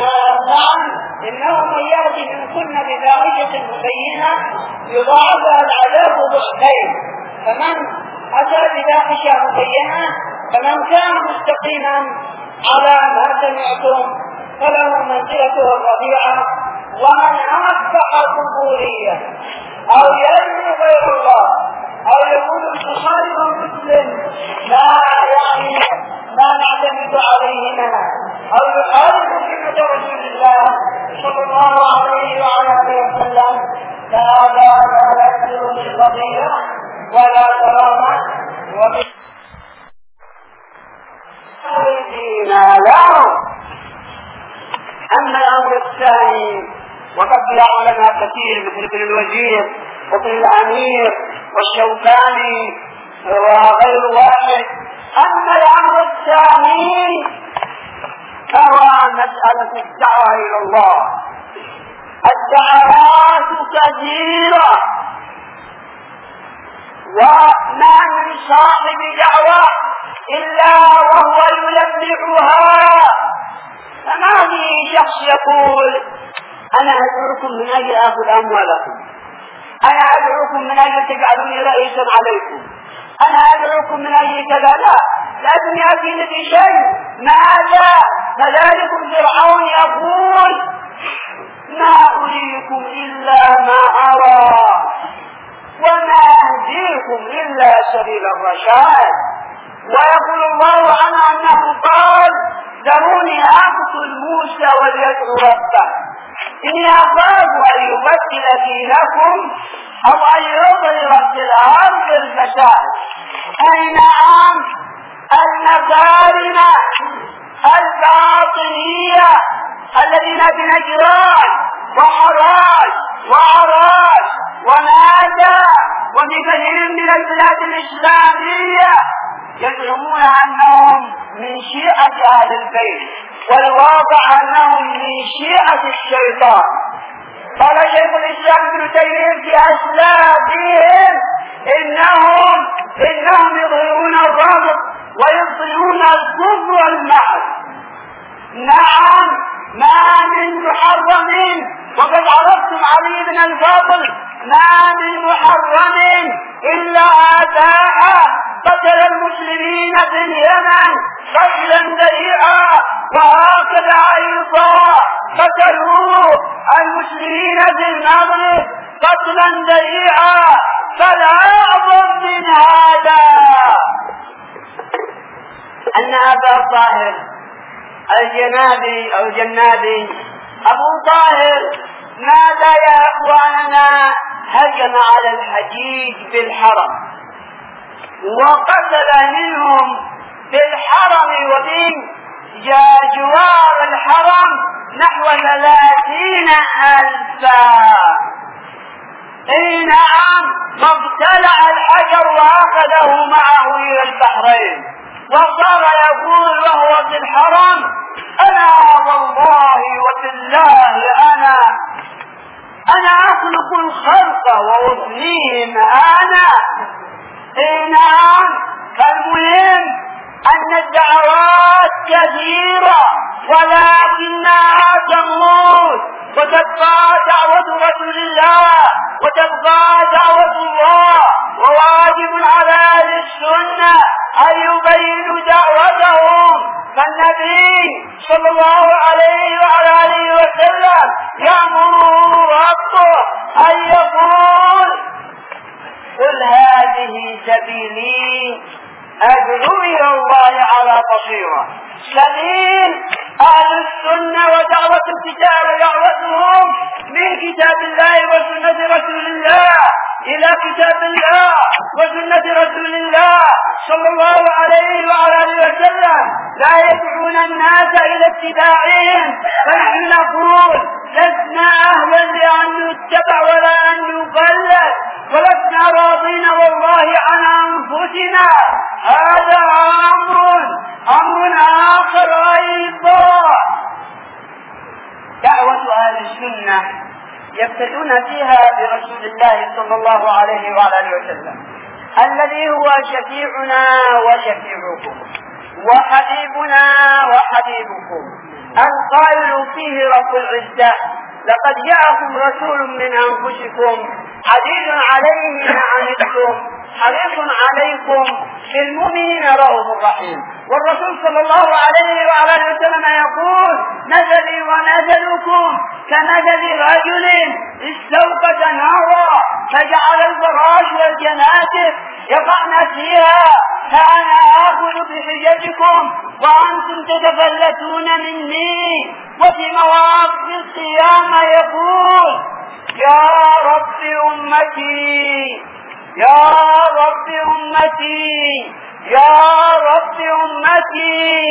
C: إنه من يأتي منكن بفاحشة مبينة يضاعف العذاب ضعفين. فمن أتى بفاحشة مبينة فمن كان مستقيما على ما سمعتم فله منزلته الرفيعة. ومن أصبح قبوريا أو يدعو غير الله أو يقول البخاري ومسلم لا نعتمد عليهما أو يخالف سنة رسول الله صلى الله عليه وعلى آله وسلم فهذا لا يكثر بالفضيلة ولا كرامة وبالدين له. أما الأمر الثاني وقد لا لنا كثير مثل ابن الوزير وابن الأمير والشوكاني وغير واحد. أما الأمر الثاني فهو مسألة الدعوة إلى الله. الدعوات كثيرة وما من صاحب دعوة إلا وهو يلمحها. فما في شخص يقول أنا أدعوكم من أجل أخذ أموالكم، أنا أدعوكم من أجل تجعلوني رئيسا عليكم، أنا أدعوكم من أجل كذا. لا، لازم يأتي في شيء. ماذا؟ فذلكم فرعون يقول ما أريكم إلا لكم إلا سبيل الرشاد. ويقول الله عنه أنه قال ذروني أقتل موسى وليدعو ربه إني أخاف أن يبدل دينكم أو أن يظهر في الأرض الفساد. أي نعم المكارم الباطنية الذين في نجران وعراش ونادى وفي كثير من البلاد الإسلامية يزعمون أنهم من شيعة أهل البيت والواقع أنهم من شيعة الشيطان. قال شيخ الإسلام ابن تيمية في أسلافهم إنهم يظهرون الرفض ويبطلون الكفر والمعصية. نعم ما من محرم، وقد عرفتم علي بن الفضل ما من محرم إلا آتاها قتل المسلمين في اليمن قتلا ذريعا، وهكذا أيضا قتلوا المسلمين في المغرب قتلا ذريعا. فالأعظم من هذا أن أبا طاهر الجنابي أبو طاهر ماذا يا أخواننا هجم على الحجيج بالحرم وقتل منهم في الحرم وفي جوار الحرم نحو 30,000. اي نعم، فابتلع الحجر واخذه معه الى البحرين وصار يقول وهو في الحرم انا والله وبالله انا اخلق الخلق واثنيهم انا. اي نعم، فالمهم ان الدعوات كثيرة ولكنها تموت وتبقى دعوة رسول الله وتبقى دعوة الله. وواجب على أهل السنة أن يبينوا دعوتهم. فالنبي صلى الله عليه وعلى آله وسلم يأمر ربه أن يقول قل هذه سبيلي أدعو إلى الله على بصيرة. سبيل أهل السنة ودعوة الكتاب دعوتهم من كتاب الله وسنة رسول الله إلى كتاب الله وسنة رسول الله صلى الله عليه وعلى آله وسلم، لا يدعون الناس إلى اتباعهم. فنحن نقول لسنا أهلا لأن نتبع ولا أن نقلد، ولسنا راضين والله عن أنفسنا. هذا أمر آخر أيضا. دعوة أهل السنة يقتدون فيها برسول الله صلى الله عليه وعلى آله وسلم الذي هو شفيعنا وشفيعكم وحبيبنا وحبيبكم، القائل فيه رب العزة لقد جاءكم رسول من أنفسكم عزيز عليه ما عنتم حريص عليكم بالمؤمنين رؤوف رحيم. والرسول صلى الله عليه وعلى اله وسلم يقول مثلي ومثلكم كمثل رجل استوقد نارا فجعل الفراش والجنادب يقعن فيها، فأنا آخذ بحجتكم وأنتم تتفلتون مني. وفي مواقف القيامة يقول يا رب أمتي يا رب أمتي يا رب أمتي.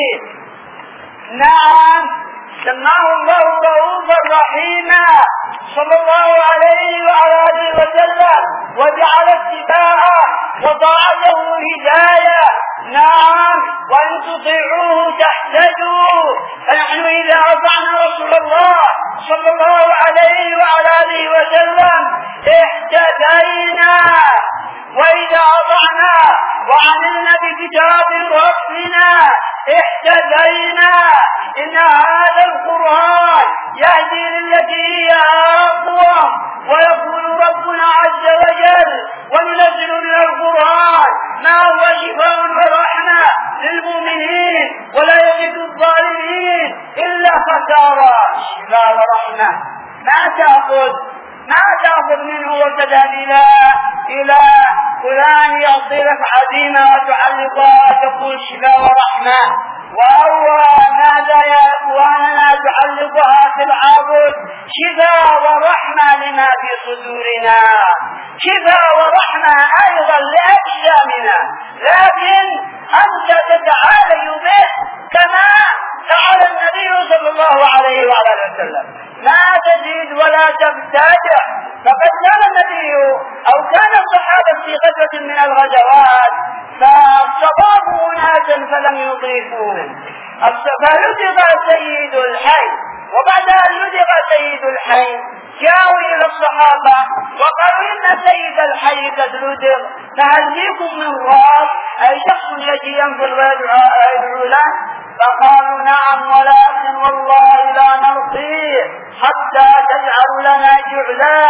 C: نعم، سماه الله رؤوفا رحيما صلى الله عليه وعلى آله وسلم، وجعل اتباعه وطاعته هداية. نعم، وإن تطيعوه تهتدوا. فنحن إذا أطعنا رسول الله صلى الله عليه وعلى آله وسلم اهتدينا، وإذا أطعنا وعملنا بكتاب ربنا اهتدينا. إن هذا القرآن يهدي للتي هي أقوى. ويقول ربنا عز وجل وننزل من القرآن ما هو شفاء ورحمة للمؤمنين ولا يزيد الظالمين إلا خسارا. شفاء ورحمة ما تأخذ منه وتذهب إلى فلان يعطي لك عزيمة وتعلقها وتقول شفاء ورحمة، ماذا يا إخواننا تعلقها في العبد؟ شفاء ورحمة لما في صدورنا، شفاء ورحمة أيضا لأجسامنا، لكن أنت تتعالج به كما فعل النبي صلى الله عليه وعلى وسلم، لا تزيد ولا تبتدع. فقد كان النبي أو كان الصحابة في غزوة من الغزوات فاستضافوا أناسا فلم يضيفوهم، فلدغ سيد الحي، وبعد أن لدغ سيد الحي جاءوا إلى الصحابة وقالوا إن سيد الحي قد لدغ، فهل فيكم من راس؟ أي شخص يجي ينفذ ويدعو له؟ فقالوا نعم، ولكن والله لا نرقيه حتى تجعلوا لنا جعلا،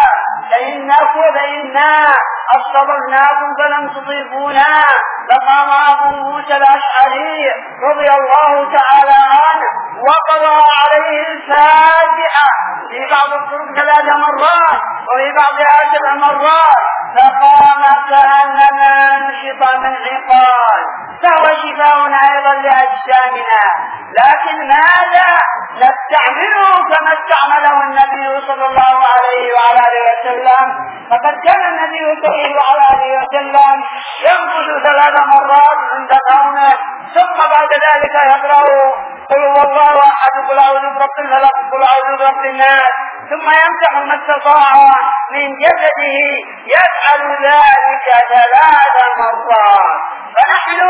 C: فإنا أصطبرناكم فلم تضيفونا. فقام أبو موسى الأشعري رضي الله تعالى عنه وقرأ عليه الفاتحة في بعض الطرق 3 مرات وفي بعضها 7 مرات، فقام كأنما نشط من عقال، فهو شفاء أيضا لأجسامنا. لكن ماذا نستعمله كما استعمله النبي صلى الله عليه وعلى آله وسلم؟ فقد كان النبي صلى الله عليه وسلم ينفذ 3 مرات عند قومه، ثم بعد ذلك يقرأ قل هو الله أحد، قل أعوذ برب الفلق، قل أعوذ برب الناس، ثم يمسح ما استطاع من جسده، يفعل ذلك 3 مرات. فنحن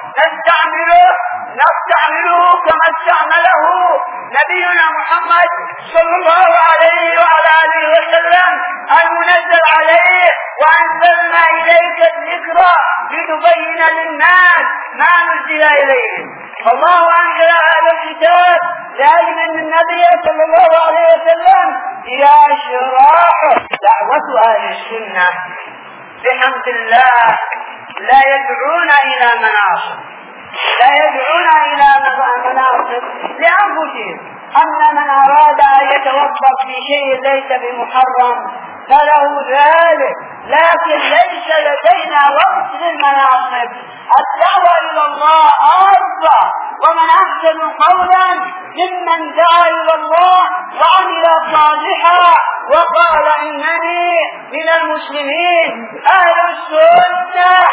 C: نستعمله كما استعمله نبينا محمد صلى الله عليه وعلى آله وسلم المنزل عليه، وأنزلنا إليك الذكر لتبين للناس ما نزل إليهم. فالله أنزل هذا الكتاب لأجل أن النبي صلى الله عليه وسلم إلى شراحه دعوة أهل السنة بحمد الله لا يدعون إلى مناصب، لأنفسهم. أما من أراد أن يتوظف في شيء ليس بمحرم فله ذلك، لكن ليس لدينا وقت للمناصب. الدعوة إلى الله أرضى، ومن أحسن قولا ممن دعا إلى الله وعمل صالحا وقال إنني من المسلمين. أهل السنة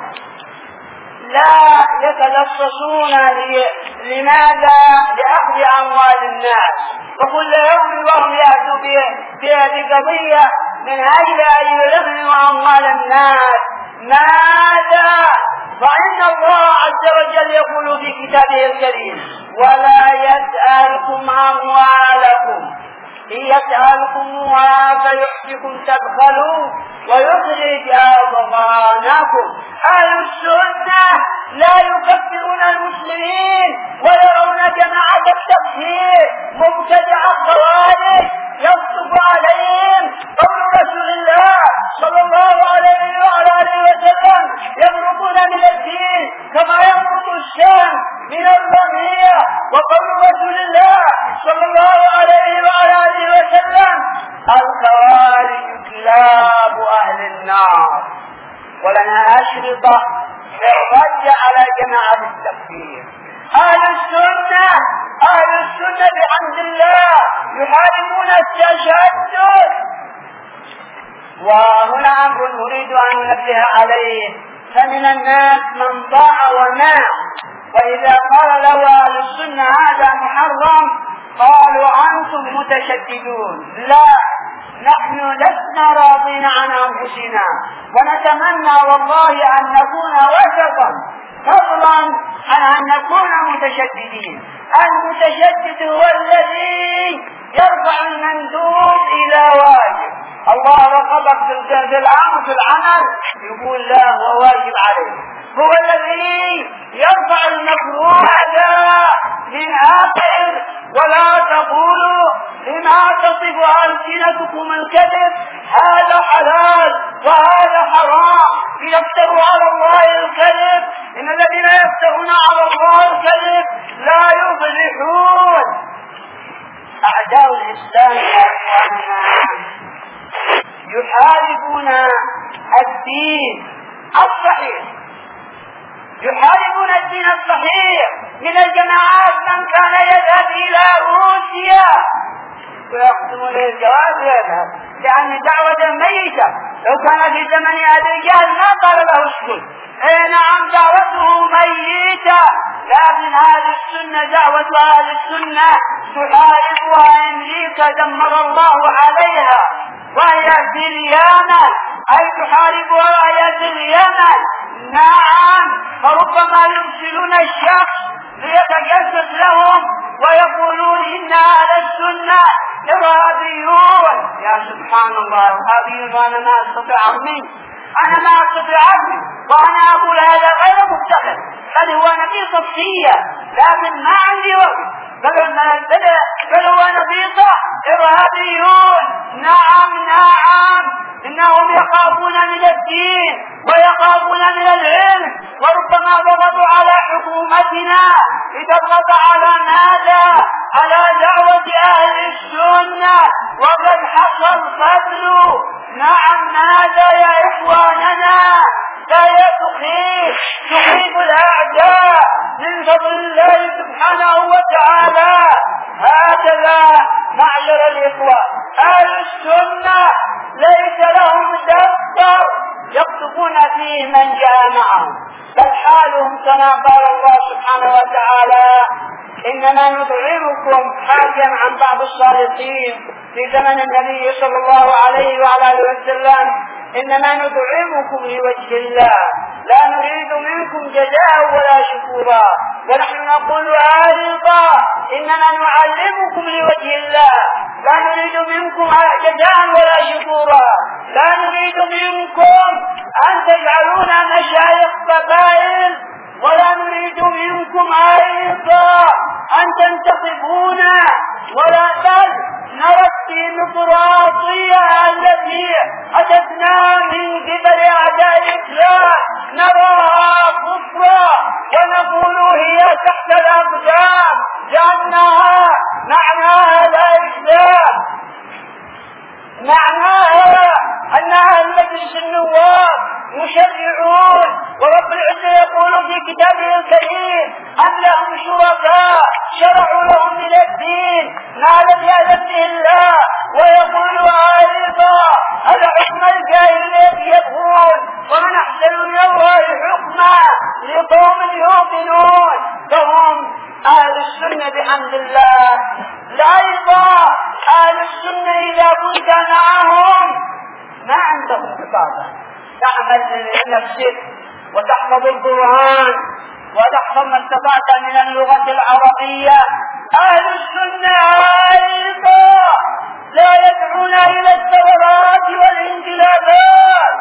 C: لا يتلصصون لماذا؟ لأخذ أموال الناس، وكل يوم وهم يأتوا بقضية من أجل أن يغنوا أموال الناس. ماذا؟ فإن الله عز وجل يقول في كتابه الكريم ولا يسألكم أموالكم، إن يسألكمها فيحفكم تبخلوا ويخرج أضغانكم. أهل السنة لا يكفرون المسلمين ويرون جماعة التكفير مبتدع الخوارج يصدق عليهم قول رسول الله صلى الله عليه وعلى آله وسلم يمرقون من الدين كما يمرق الشام من الرمية، وقول رسول الله صلى الله عليه وعلى آله وسلم الخوارج كلاب أهل النار. ولنا أشرطة الرد على جماعة التكفير. أهل السنة بحمد الله يحاربون التشدد، وهنا أمر نريد أن ننبه عليه. فمن الناس من ضاع وماع، وإذا قال له أهل السنة هذا محرم قالوا أنتم متشددون. لا، نحن لسنا راضين عن أنفسنا، ونتمنى والله أن نكون وسطا فضلا عن أن نكون متشددين. المتشدد هو الذي يرفع المندوب إلى واجب. الله رغبك في العمل يقول لا هو واجب عليه. هو الذي يرفع المكروه من آخر. ولا تقولوا لما تصف ألسنتكم الكذب هذا حلال وهذا حرام ليفتروا على الله الكذب. إن الذين يفترون على الله الكذب لا يفلحون. أعداء الإسلام يحاربون الدين الصحيح، يحاربون الدين الصحيح. من الجماعات من كان يذهب إلى روسيا ويقسم له الجواز ويذهب، لأن دعوة ميتة. لو كان في زمن أبي جهل ما قال له اسكت. نعم دعوته ميتة، لكن هذه السنة دعوة أهل السنة تحاربها أمريكا دمر الله عليها، وهي في اليمن، أي تحاربها وهي في اليمن. نعم، فربما يرسلون الشخص ليتجسس لهم ويقولون إن أهل السنة إرهابيون. يا سبحان الله، إرهابيون وأنا ما أستطيع أرمي، أنا ما أستطيع أرمي، وأنا أقول هذا غير مفتخر، بل هو نقيص الصية، لكن ما عندي وقت، بل هو نقيص إرهابيون. نعم نعم، إنهم يخافون من الدين ويخافون من العلم، وربما ضغطوا على حكومتنا لتضغط على ماذا؟ على دعوة أهل السنة، وقد حصل فضل. نعم، ماذا يا إخواننا؟ لا تخيف الأعداء من فضل الله سبحانه وتعالى. هكذا معشر الإخوة، أهل السنة ليس لهم دفتر يكتبون فيه من جاء معهم، بل حالهم كما قال الله سبحانه وتعالى: إنما نطعمكم حاجا عن بعض الصالحين في زمن النبي صلى الله عليه وعلى آله وسلم: إنما نطعمكم لوجه الله لا نريد منكم جزاء ولا شكورا. ونحن نقول أيضا: إنما نعلمكم لوجه الله لا نريد منكم جزاء ولا شكورا، لا نريد منكم أن تجعلونا مشايخ قبائل، ولا نريد منكم أيضا أن تنتخبونا، ولا بل نرى الديمقراطية التي أتتنا من قبل أعداء الإسلام نراها كفرا ونقول هي تحت الأقدام، لأنها معناها لا إسلام، معناها أن أهل مجلس النواب مشرعون، ورب العزة يقول في كتابه الكريم: أم لهم شركاء شرعوا لهم من الدين ما لم يأذن به الله. ويقول أيضا: الحكم الجاهلية يبغون ومن أحسن من الله حكما لقوم يوقنون. فهم أهل السنة بحمد الله. أيضا أهل السنة إذا كنت معهم ما عندهم خطابة، تعمل لنفسك وتحفظ القرآن وتحفظ ما استطعت من اللغة العربية. أهل السنة أيضا لا يدعون إلى الثورات والانقلابات.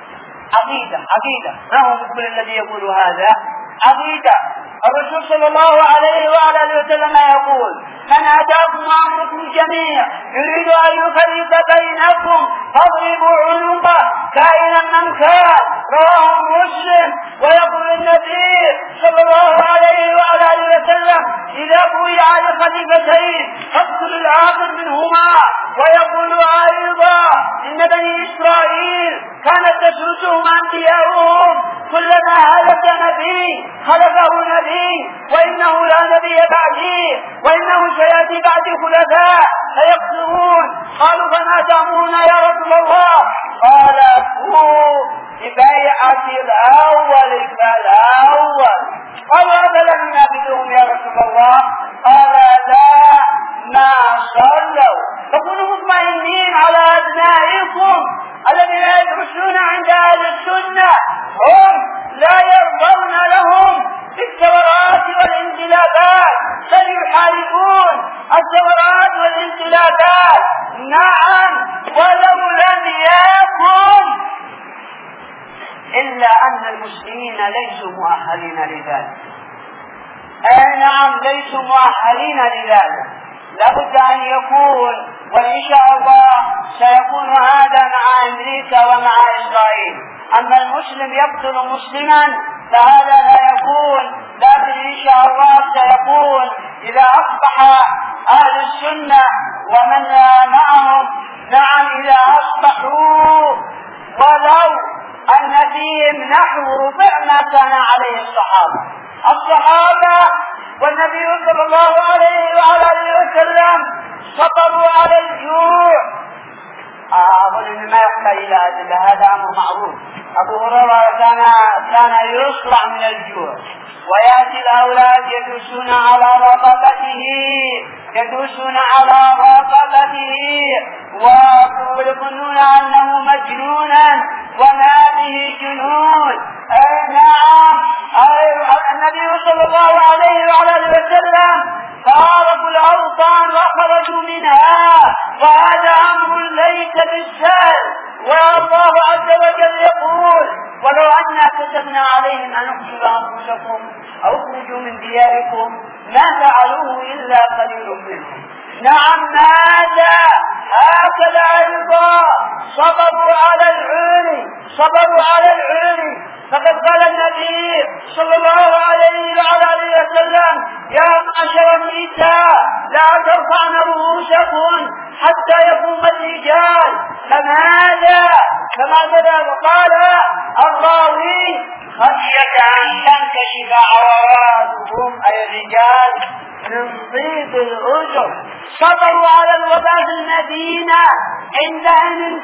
C: عقيدة ما هو مثل الذي يقول هذا؟ عقيدة. الرسول صلى الله عليه وعلى آله وسلم يقول: من أتاكم أمركم جميع يريد أن يفرق بينكم فاضربوا عنقه كائنا من كان. رواه مسلم. ويقول النبي صلى الله عليه وعلى آله وسلم: إذا بويع لخليفتين فاقتلوا الآخر منهما. ويقول أيضا: إن بني إسرائيل كانت تسوسهم أنبياؤهم، كلما هلك نبي خلفه نبي، وإنه لا نبي بعدي، وإنه سيأتي بعد خلفاء فيقتلون. قالوا: فما تأمرون يا رسول الله؟ قال: اتوا ببيعة الأول فالأول. قالوا: أفلم ننابذهم يا رسول الله؟ قال: لا، ما صلوا. فكونوا مطمئنين على أبنائكم الذين يدرسون عند أهل السنة، هم لا يرضون لهم بالثورات والانقلابات، بل يحاربون الثورات والانقلابات. نعم، ولو لم يكن، إلا أن المسلمين ليسوا مؤهلين لذلك. نعم، ليسوا مؤهلين لذلك. لابد أن يكون، وإن شاء الله سيكون هذا مع أمريكا ومع إسرائيل. أما المسلم يقتل مسلما فهذا لا يكون، لكن إن شاء الله سيكون إذا أصبح أهل السنة ومن معهم، نعم، إذا أصبحوا ولو أن فيهم نحو ربع ما كان عليه الصحابة والنبي صلى الله عليه وعلى وسلم صبروا على الجوع. أظن ما يحتاج إلى أدلة، هذا أمر معروف. أبو هريرة كان يصرع من الجوع، ويأتي الأولاد يدوسون على رقبته ويظنون أنه مجنونا وما به جنون. نعم، النبي صلى الله عليه وعلى وسلم فارقوا الأوطان وخرجوا منها، وهذا أمر ليس بالسهل. والله عز وجل يقول: ولو أنا كتبنا عليهم أن اقتلوا أنفسكم أو اخرجوا من دياركم ما فعلوه إلا قليل منهم. نعم، ماذا هكذا أيضا صبروا على العلي. فقد قال النبي صلى الله عليه وعلى وسلم: يا معشر النساء لا ترفعن رؤوسكن حتى يقوم الرجال. فماذا قال الراوي: خشية أن تنكشف عوراتهم أي الرجال من ضيق الأجر. صبروا على الوباء في المدينة عند أن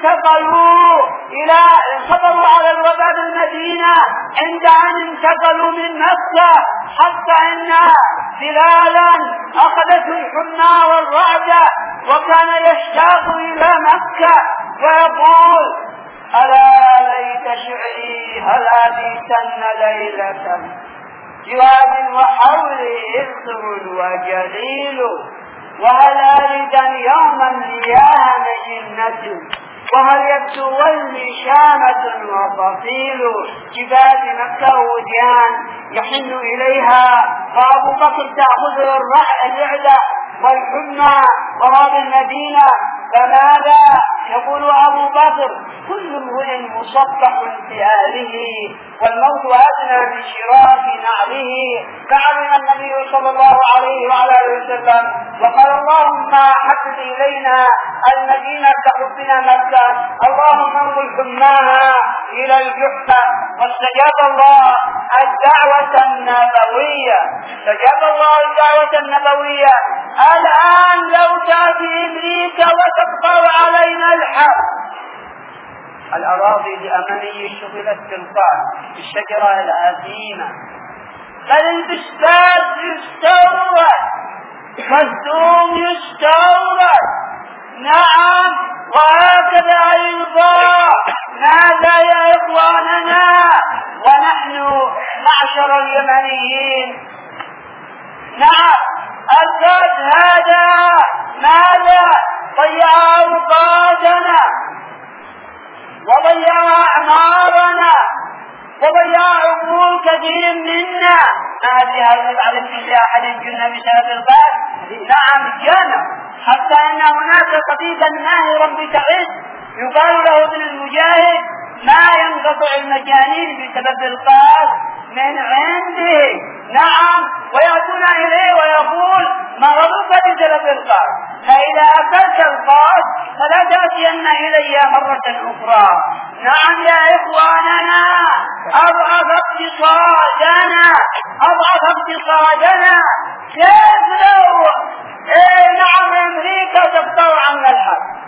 C: انتقلوا من مكة، حتى أن بلالا أخذته الحمى والرعدة وكان يشتاق إلى مكة ويقول: ألا ليت شعري هل أبيتن ليلة جواد وحولي إثر وجليل، وهل أردا يوما مياه مجنة، وهل يبدو ولي شامة وفصيل. جبال مكة وديان يحن إليها، وأبو بكر تأخذه الرعدة والحمى وهذه المدينة. فماذا يقول أبو بكر: كل امرئ مصبح في أهله والموت أدنى من شراك نعله. فعلم النبي صلى الله عليه وعلى وسلم وقال: اللهم حبب إلينا المدينة كحبنا مكة، اللهم انقل حماها إلى الجحفة. واستجاب الله الدعوة النبوية. الآن لو تأتي أمريكا وتقطع علينا الحرب، الأراضي اليمنية شغلت بالشجرة العظيمة، بل البستان يستورد والثوم يستورد. نعم، وهكذا أيضا. ماذا يا إخواننا ونحن معشر اليمنيين؟ نعم، الزاد هذا ماذا ضيع أوقاتنا وضيع أعمارنا وضيع عقول كثير منا. هذه على كل أحد جنة بسبب الغاز. نعم، جنة، حتى أن هناك طبيبا ماهرا بتعز يقال له ابن المجاهد: ما ينقطع المجانين بسبب الغاز من عنده. نعم، ويأتون إليه ويقول: مرضك بسبب الغاز، فإذا أكلت الغاز فلا تأتين إلي مرة أخرى. نعم يا إخواننا، أضعف اقتصادنا. كيف لو نعم أمريكا تقطع عنا الحرب،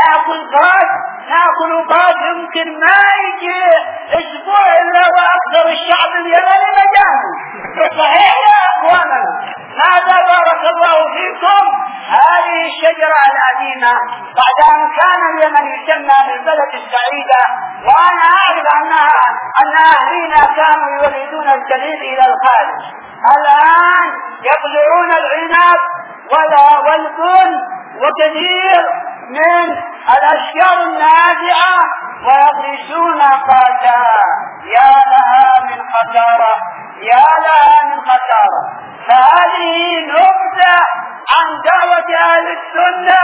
C: نأكل غاز يمكن ما يجي أسبوع إلا وأكثر الشعب اليمني مجانا. صحيح يا أخواننا؟ ماذا بارك الله فيكم؟ هذه الشجرة العظيمة بعد أن كان اليمن يسمى بالبلد السعيدة، وأنا أعرف أن أهلنا كانوا يولدون الجليد إلى الخارج، الآن يقلعون العنب والبن وكثير من الأشجار النافعة ويغرسون قادا. يا لها من خسارة. فهذه نبذة عن دعوة أهل السنة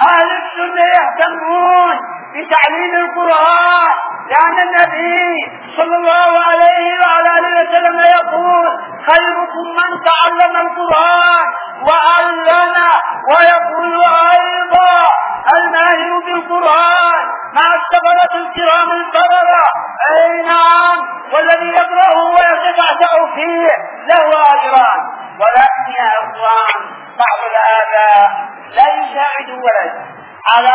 C: يهتمون بتعليم القرآن، لأن النبي صلى الله عليه وعلى وسلم يقول: خيركم من تعلم القرآن وعلمه. ويقول أيضا: الماهر بالقرآن ما اشتغل الكرام البررة. أي نعم، والذي يقرأه ويتفعتع فيه له أجران. ولكن يا إخوان، بعض الآباء لا يساعد ولد على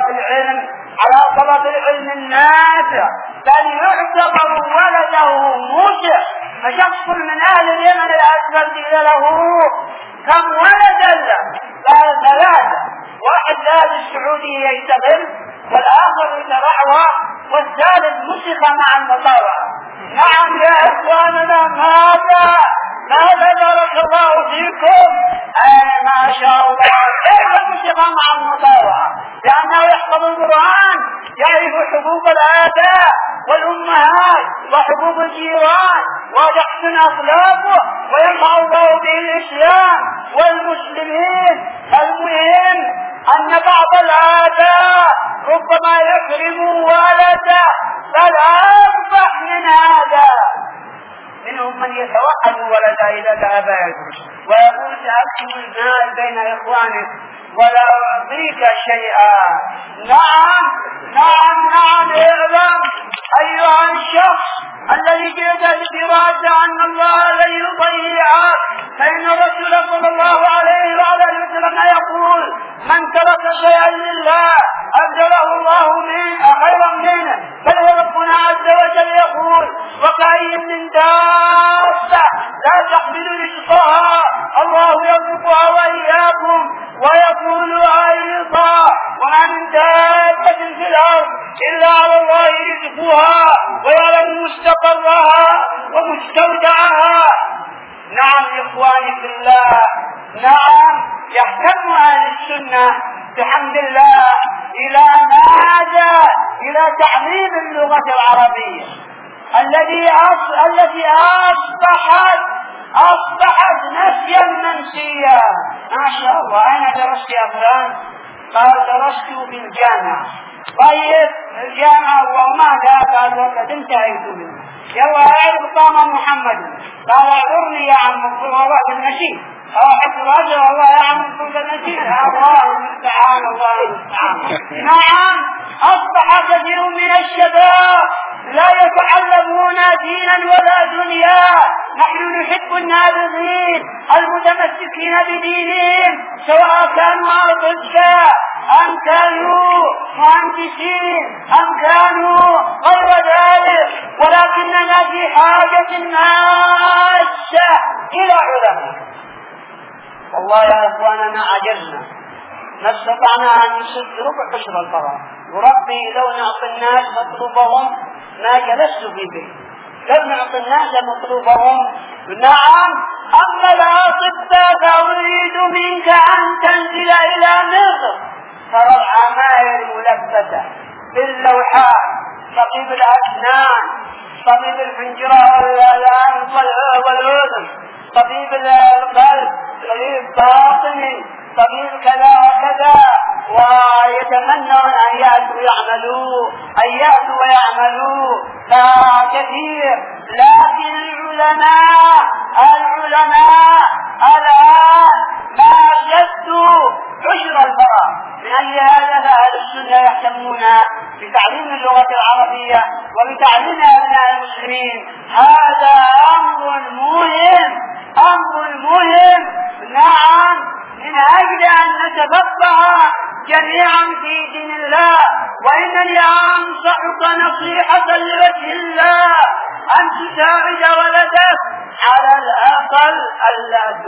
C: طلب العلم النافع، بل يعتبر ولده موسع. فشخص من أهل اليمن الأسفل قيل له: كم ولدا له؟ قال: 3. واحد ذهب السعودية يشتغل، والآخر يترعوى، والثالث مسخ مع المطاوعة. نعم يا إخواننا، ماذا بارك الله فيكم؟ ما شاء الله. كيف مسخ مع المطاوعة؟ لأنه يحفظ القرآن، يعرف حقوق الآباء والأمهات وحقوق الجيران، ويحسن أخلاقه، ويرفع الله به الإسلام والمسلمين. المهم أن بعض الآباء ربما يحرم ولده، فلا أصبح من هذا. منهم من يتوعد ولده إذا ذهب يدرس ويقول: سأكتب المال بين إخوانك ولا أعطيك شيئا. نعم، اعلم أيها الشخص الذي جئت بدراسة أن الله لن يضيعك، فإن الرسول صلى الله عليه وآله وسلم يقول: من ترك شيئا لله أبدله الله خيرا منه. بل ربنا عز وجل يقول: وكأي من دابة لا تحمل رزقها الله يرزقها وإياكم. ويقول أيضا: وما من دابة في الأرض إلا على الله رزقها ويعلم مستقرها ومستودعها. نعم إخواني في الله، نعم يهتم أهل السنة بحمد الله إلى ماذا؟ إلى تعليم اللغة العربية التي أصبحت نسيا منسيا. ما شاء الله. أين درست يا فلان؟ قال: درست في الجامعة. طيب الجامعة وماذا؟ قال: وقد انتهيت منه. يلا أعرف قام محمد. قال: اعذرني يا عم، والله بالنشيد أو حتى رجل والله يا عم كل نشيد. الله المستعان، الله المستعان. نعم، أصبح كثير من الشباب لا يتعلمون دينا ولا دنيا. نحن نحب النابغين المتمسكين بدينهم، سواء كانوا أطباء أم كانوا مهندسين أم كانوا غير ذلك، ولكننا في حاجة ماسة إلى علماء. والله يا إخواننا عجزنا، ما استطعنا أن نسد ربع عشر الفراغ. وربي لو نعطي الناس مطلوبهم ما جلست في بيت، لو نعطي الناس مطلوبهم. نعم، أما الأطباء فأريد منك أن تنزل إلى مصر، ترى العماير ملبسة باللوحات، طبيب الأسنان، طبيب الحنجرة والأنف والأذن، طبيب القلب، طبيب باطني، طبيب كذا وكذا، ويتمنون أن يأتوا ويعملوا كثير. لكن العلماء الآن ما شدوا عشر الفراغ. من أجل هذا فأهل السنة يهتمون بتعليم اللغة العربية وبتعليم أبناء المسلمين. هذا أمر مهم. نعم، من أجل أن نتفقه جميعا في دين الله. وإنني أنصحك نصيحة لوجه الله أن تساعد ولدك على الأقل ألا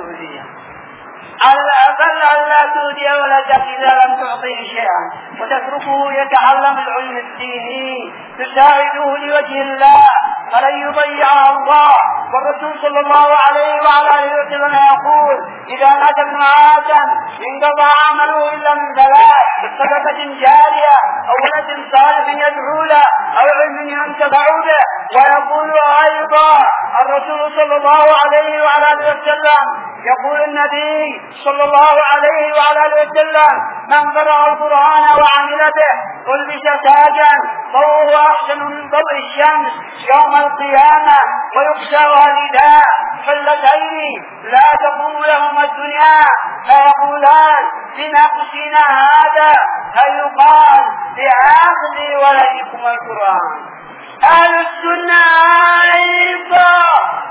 C: تؤذي ولدك إذا لم تعطيه شيئا، وتتركه يتعلم العلم الديني، تساعده لوجه الله فلن يضيعه الله. والرسول صلى الله عليه وعلى آله وسلم يقول: إذا مات ابن آدم انقضى عمله إلا من 3: صدقة جارية أو ولد صالح يدعو له أو علم ينتفع به. ويقول أيضا الرسول صلى الله عليه وعلى آله وسلم: يقول النبي صلى الله عليه وعلى اله وسلم: من قرأ القرآن وعمل به ألبس تاجا ضوءه أحسن من ضوء الشمس يوم القيامة ويكسرها رداء حلتين لا تقوم لهما الدنيا فيقولان: بنقصنا هذا، فيقال: بأخذ ولدكم القرآن. أهل السنة أيضا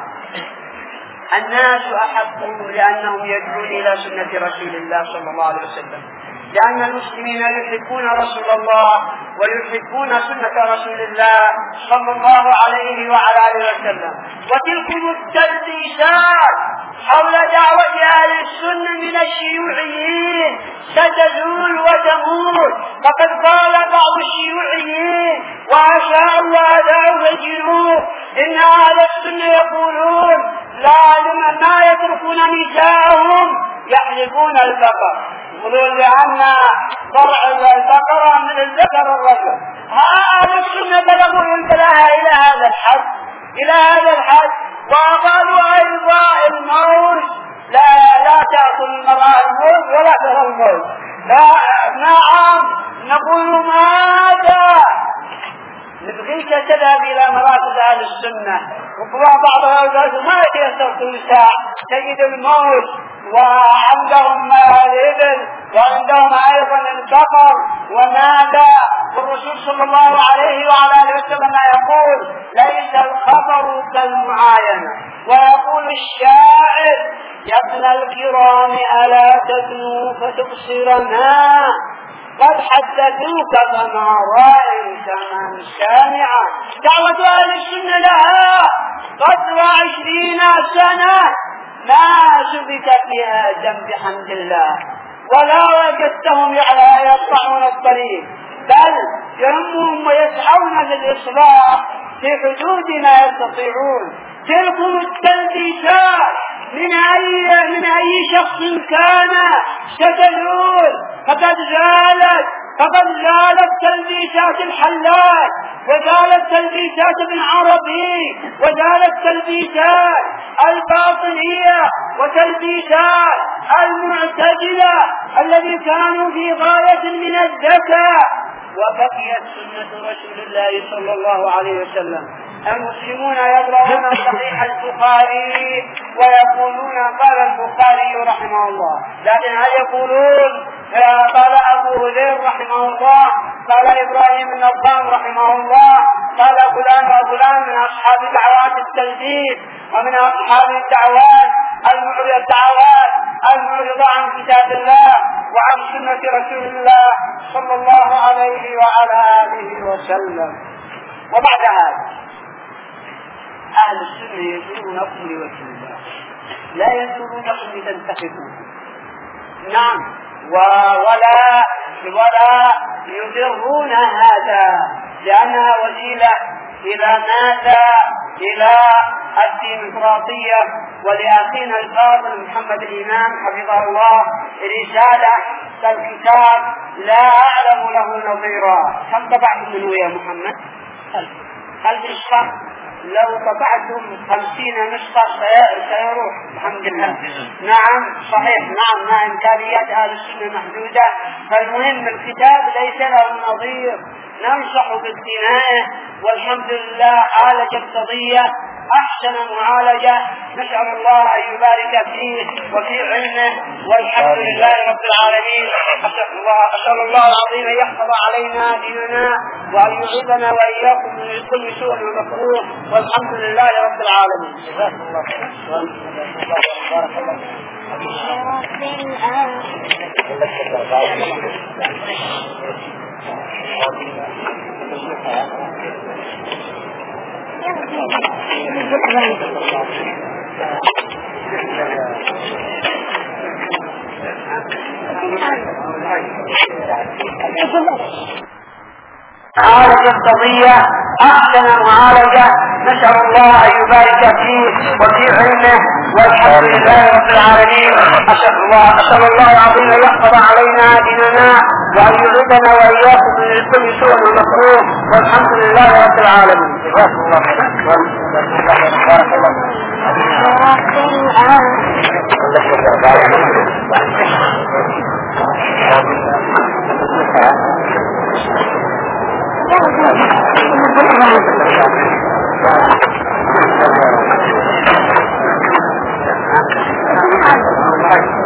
C: الناس أحبوا لأنهم يدعون إلى سنة رسول الله صلى الله عليه وسلم، لأن المسلمين يحبون رسول الله ويحبون سنة رسول الله صلى الله عليه وعلى آله وسلم. وتلكم التلبيسات حول دعوة أهل السنة من الشيوعيين ستزول وتموت، فقد قال بعض الشيوعيين وعشاء الله ذا الجنوب إن أهل السنة يقولون ما يتركون نساءهم يحلبون البقر، يقولون لأن ضرع البقرة من الذكر الرجل. أهل السنة بلغوا البلاء إلى هذا الحد وقالوا أيضا الموت لا تأكل المرأة الموت ولا ترى الموت. نعم نقول ماذا؟ نبغيك تذهب إلى مراتب أهل السنة، وبعض هؤلاء ما يتيسر كل ساعة تجد الموت، وعندهم الإبل وعندهم أيضا البقر وماذا. والرسول صلى الله عليه وعلى آله وسلم يقول: ليس الخبر كالمعاينة. ويقول الشاعر: يا ابن الكرام ألا تبنوا فتبصرنا، قد حدثوك فما رأيت من سامعا. دعوة أهل السنة لها قدر 20 سنة ما ثبت فيها دم بحمد الله، ولا وجدتهم يقطعون الطريق، بل يهمهم ويسعون للإصلاح في حدود ما يستطيعون. تلكم التلبيسات من أي شخص كان ستزول، فقد زالت تلبيسات الحلاج، وزالت تلبيسات ابن عربي، وزالت تلبيسات الباطنية، وتلبيسات المعتزلة الذي كانوا في غاية من الذكاء. وبقيت سنة رسول الله صلى الله عليه وسلم. المسلمون يقرؤون صحيح البخاري ويقولون قال البخاري رحمه الله، لكن هل يقولون قال أبو هريرة رحمه الله، قال إبراهيم بن القاسم رحمه الله، قال فلان وفلان من أصحاب دعوات التلبيس ومن أصحاب الدعوات المعرضة عن كتاب الله وعن سنة رسول الله صلى الله عليه وعلى آله وسلم. وبعد هذا أهل السنة ينصرونكم لوجه الله، لا ينصرونكم لتنتخبوا. نعم، ولا يضرون هذا، لأنها وسيلة إلى الديمقراطية. ولأخينا الفاضل محمد الإمام حفظه الله رسالة الكتاب لا أعلم له نظيرا. كم طبعت منه يا محمد؟ 1000 نسخة. لو طبعتم 50 نسخة سيروح الحمد لله. نعم صحيح، نعم إمكانيات أهل السنة محدودة، فالمهم الكتاب ليس له نظير، ننصح باقتنائه، والحمد لله عالج القضية أحسن معالجة. نسأل الله أن يبارك فيه وفي علمه، والحمد لله رب العالمين. أسأل الله العظيم أن يحفظ علينا ديننا وأن يعيذنا وإياكم من كل سوء ومكروه، والحمد لله رب العالمين. جزاكم الله خيرا. بارك الله عالج القضية أحسن معالجة. نسأل الله أن يبارك فيه وفي علمه، والحمد لله رب العالمين. أسأل الله العظيم أن يحفظ علينا ديننا وأن يعيذنا وإياكم من كل سوء ومكروه، والحمد لله رب العالمين. جزاكم الله خيرا.
B: Thank you.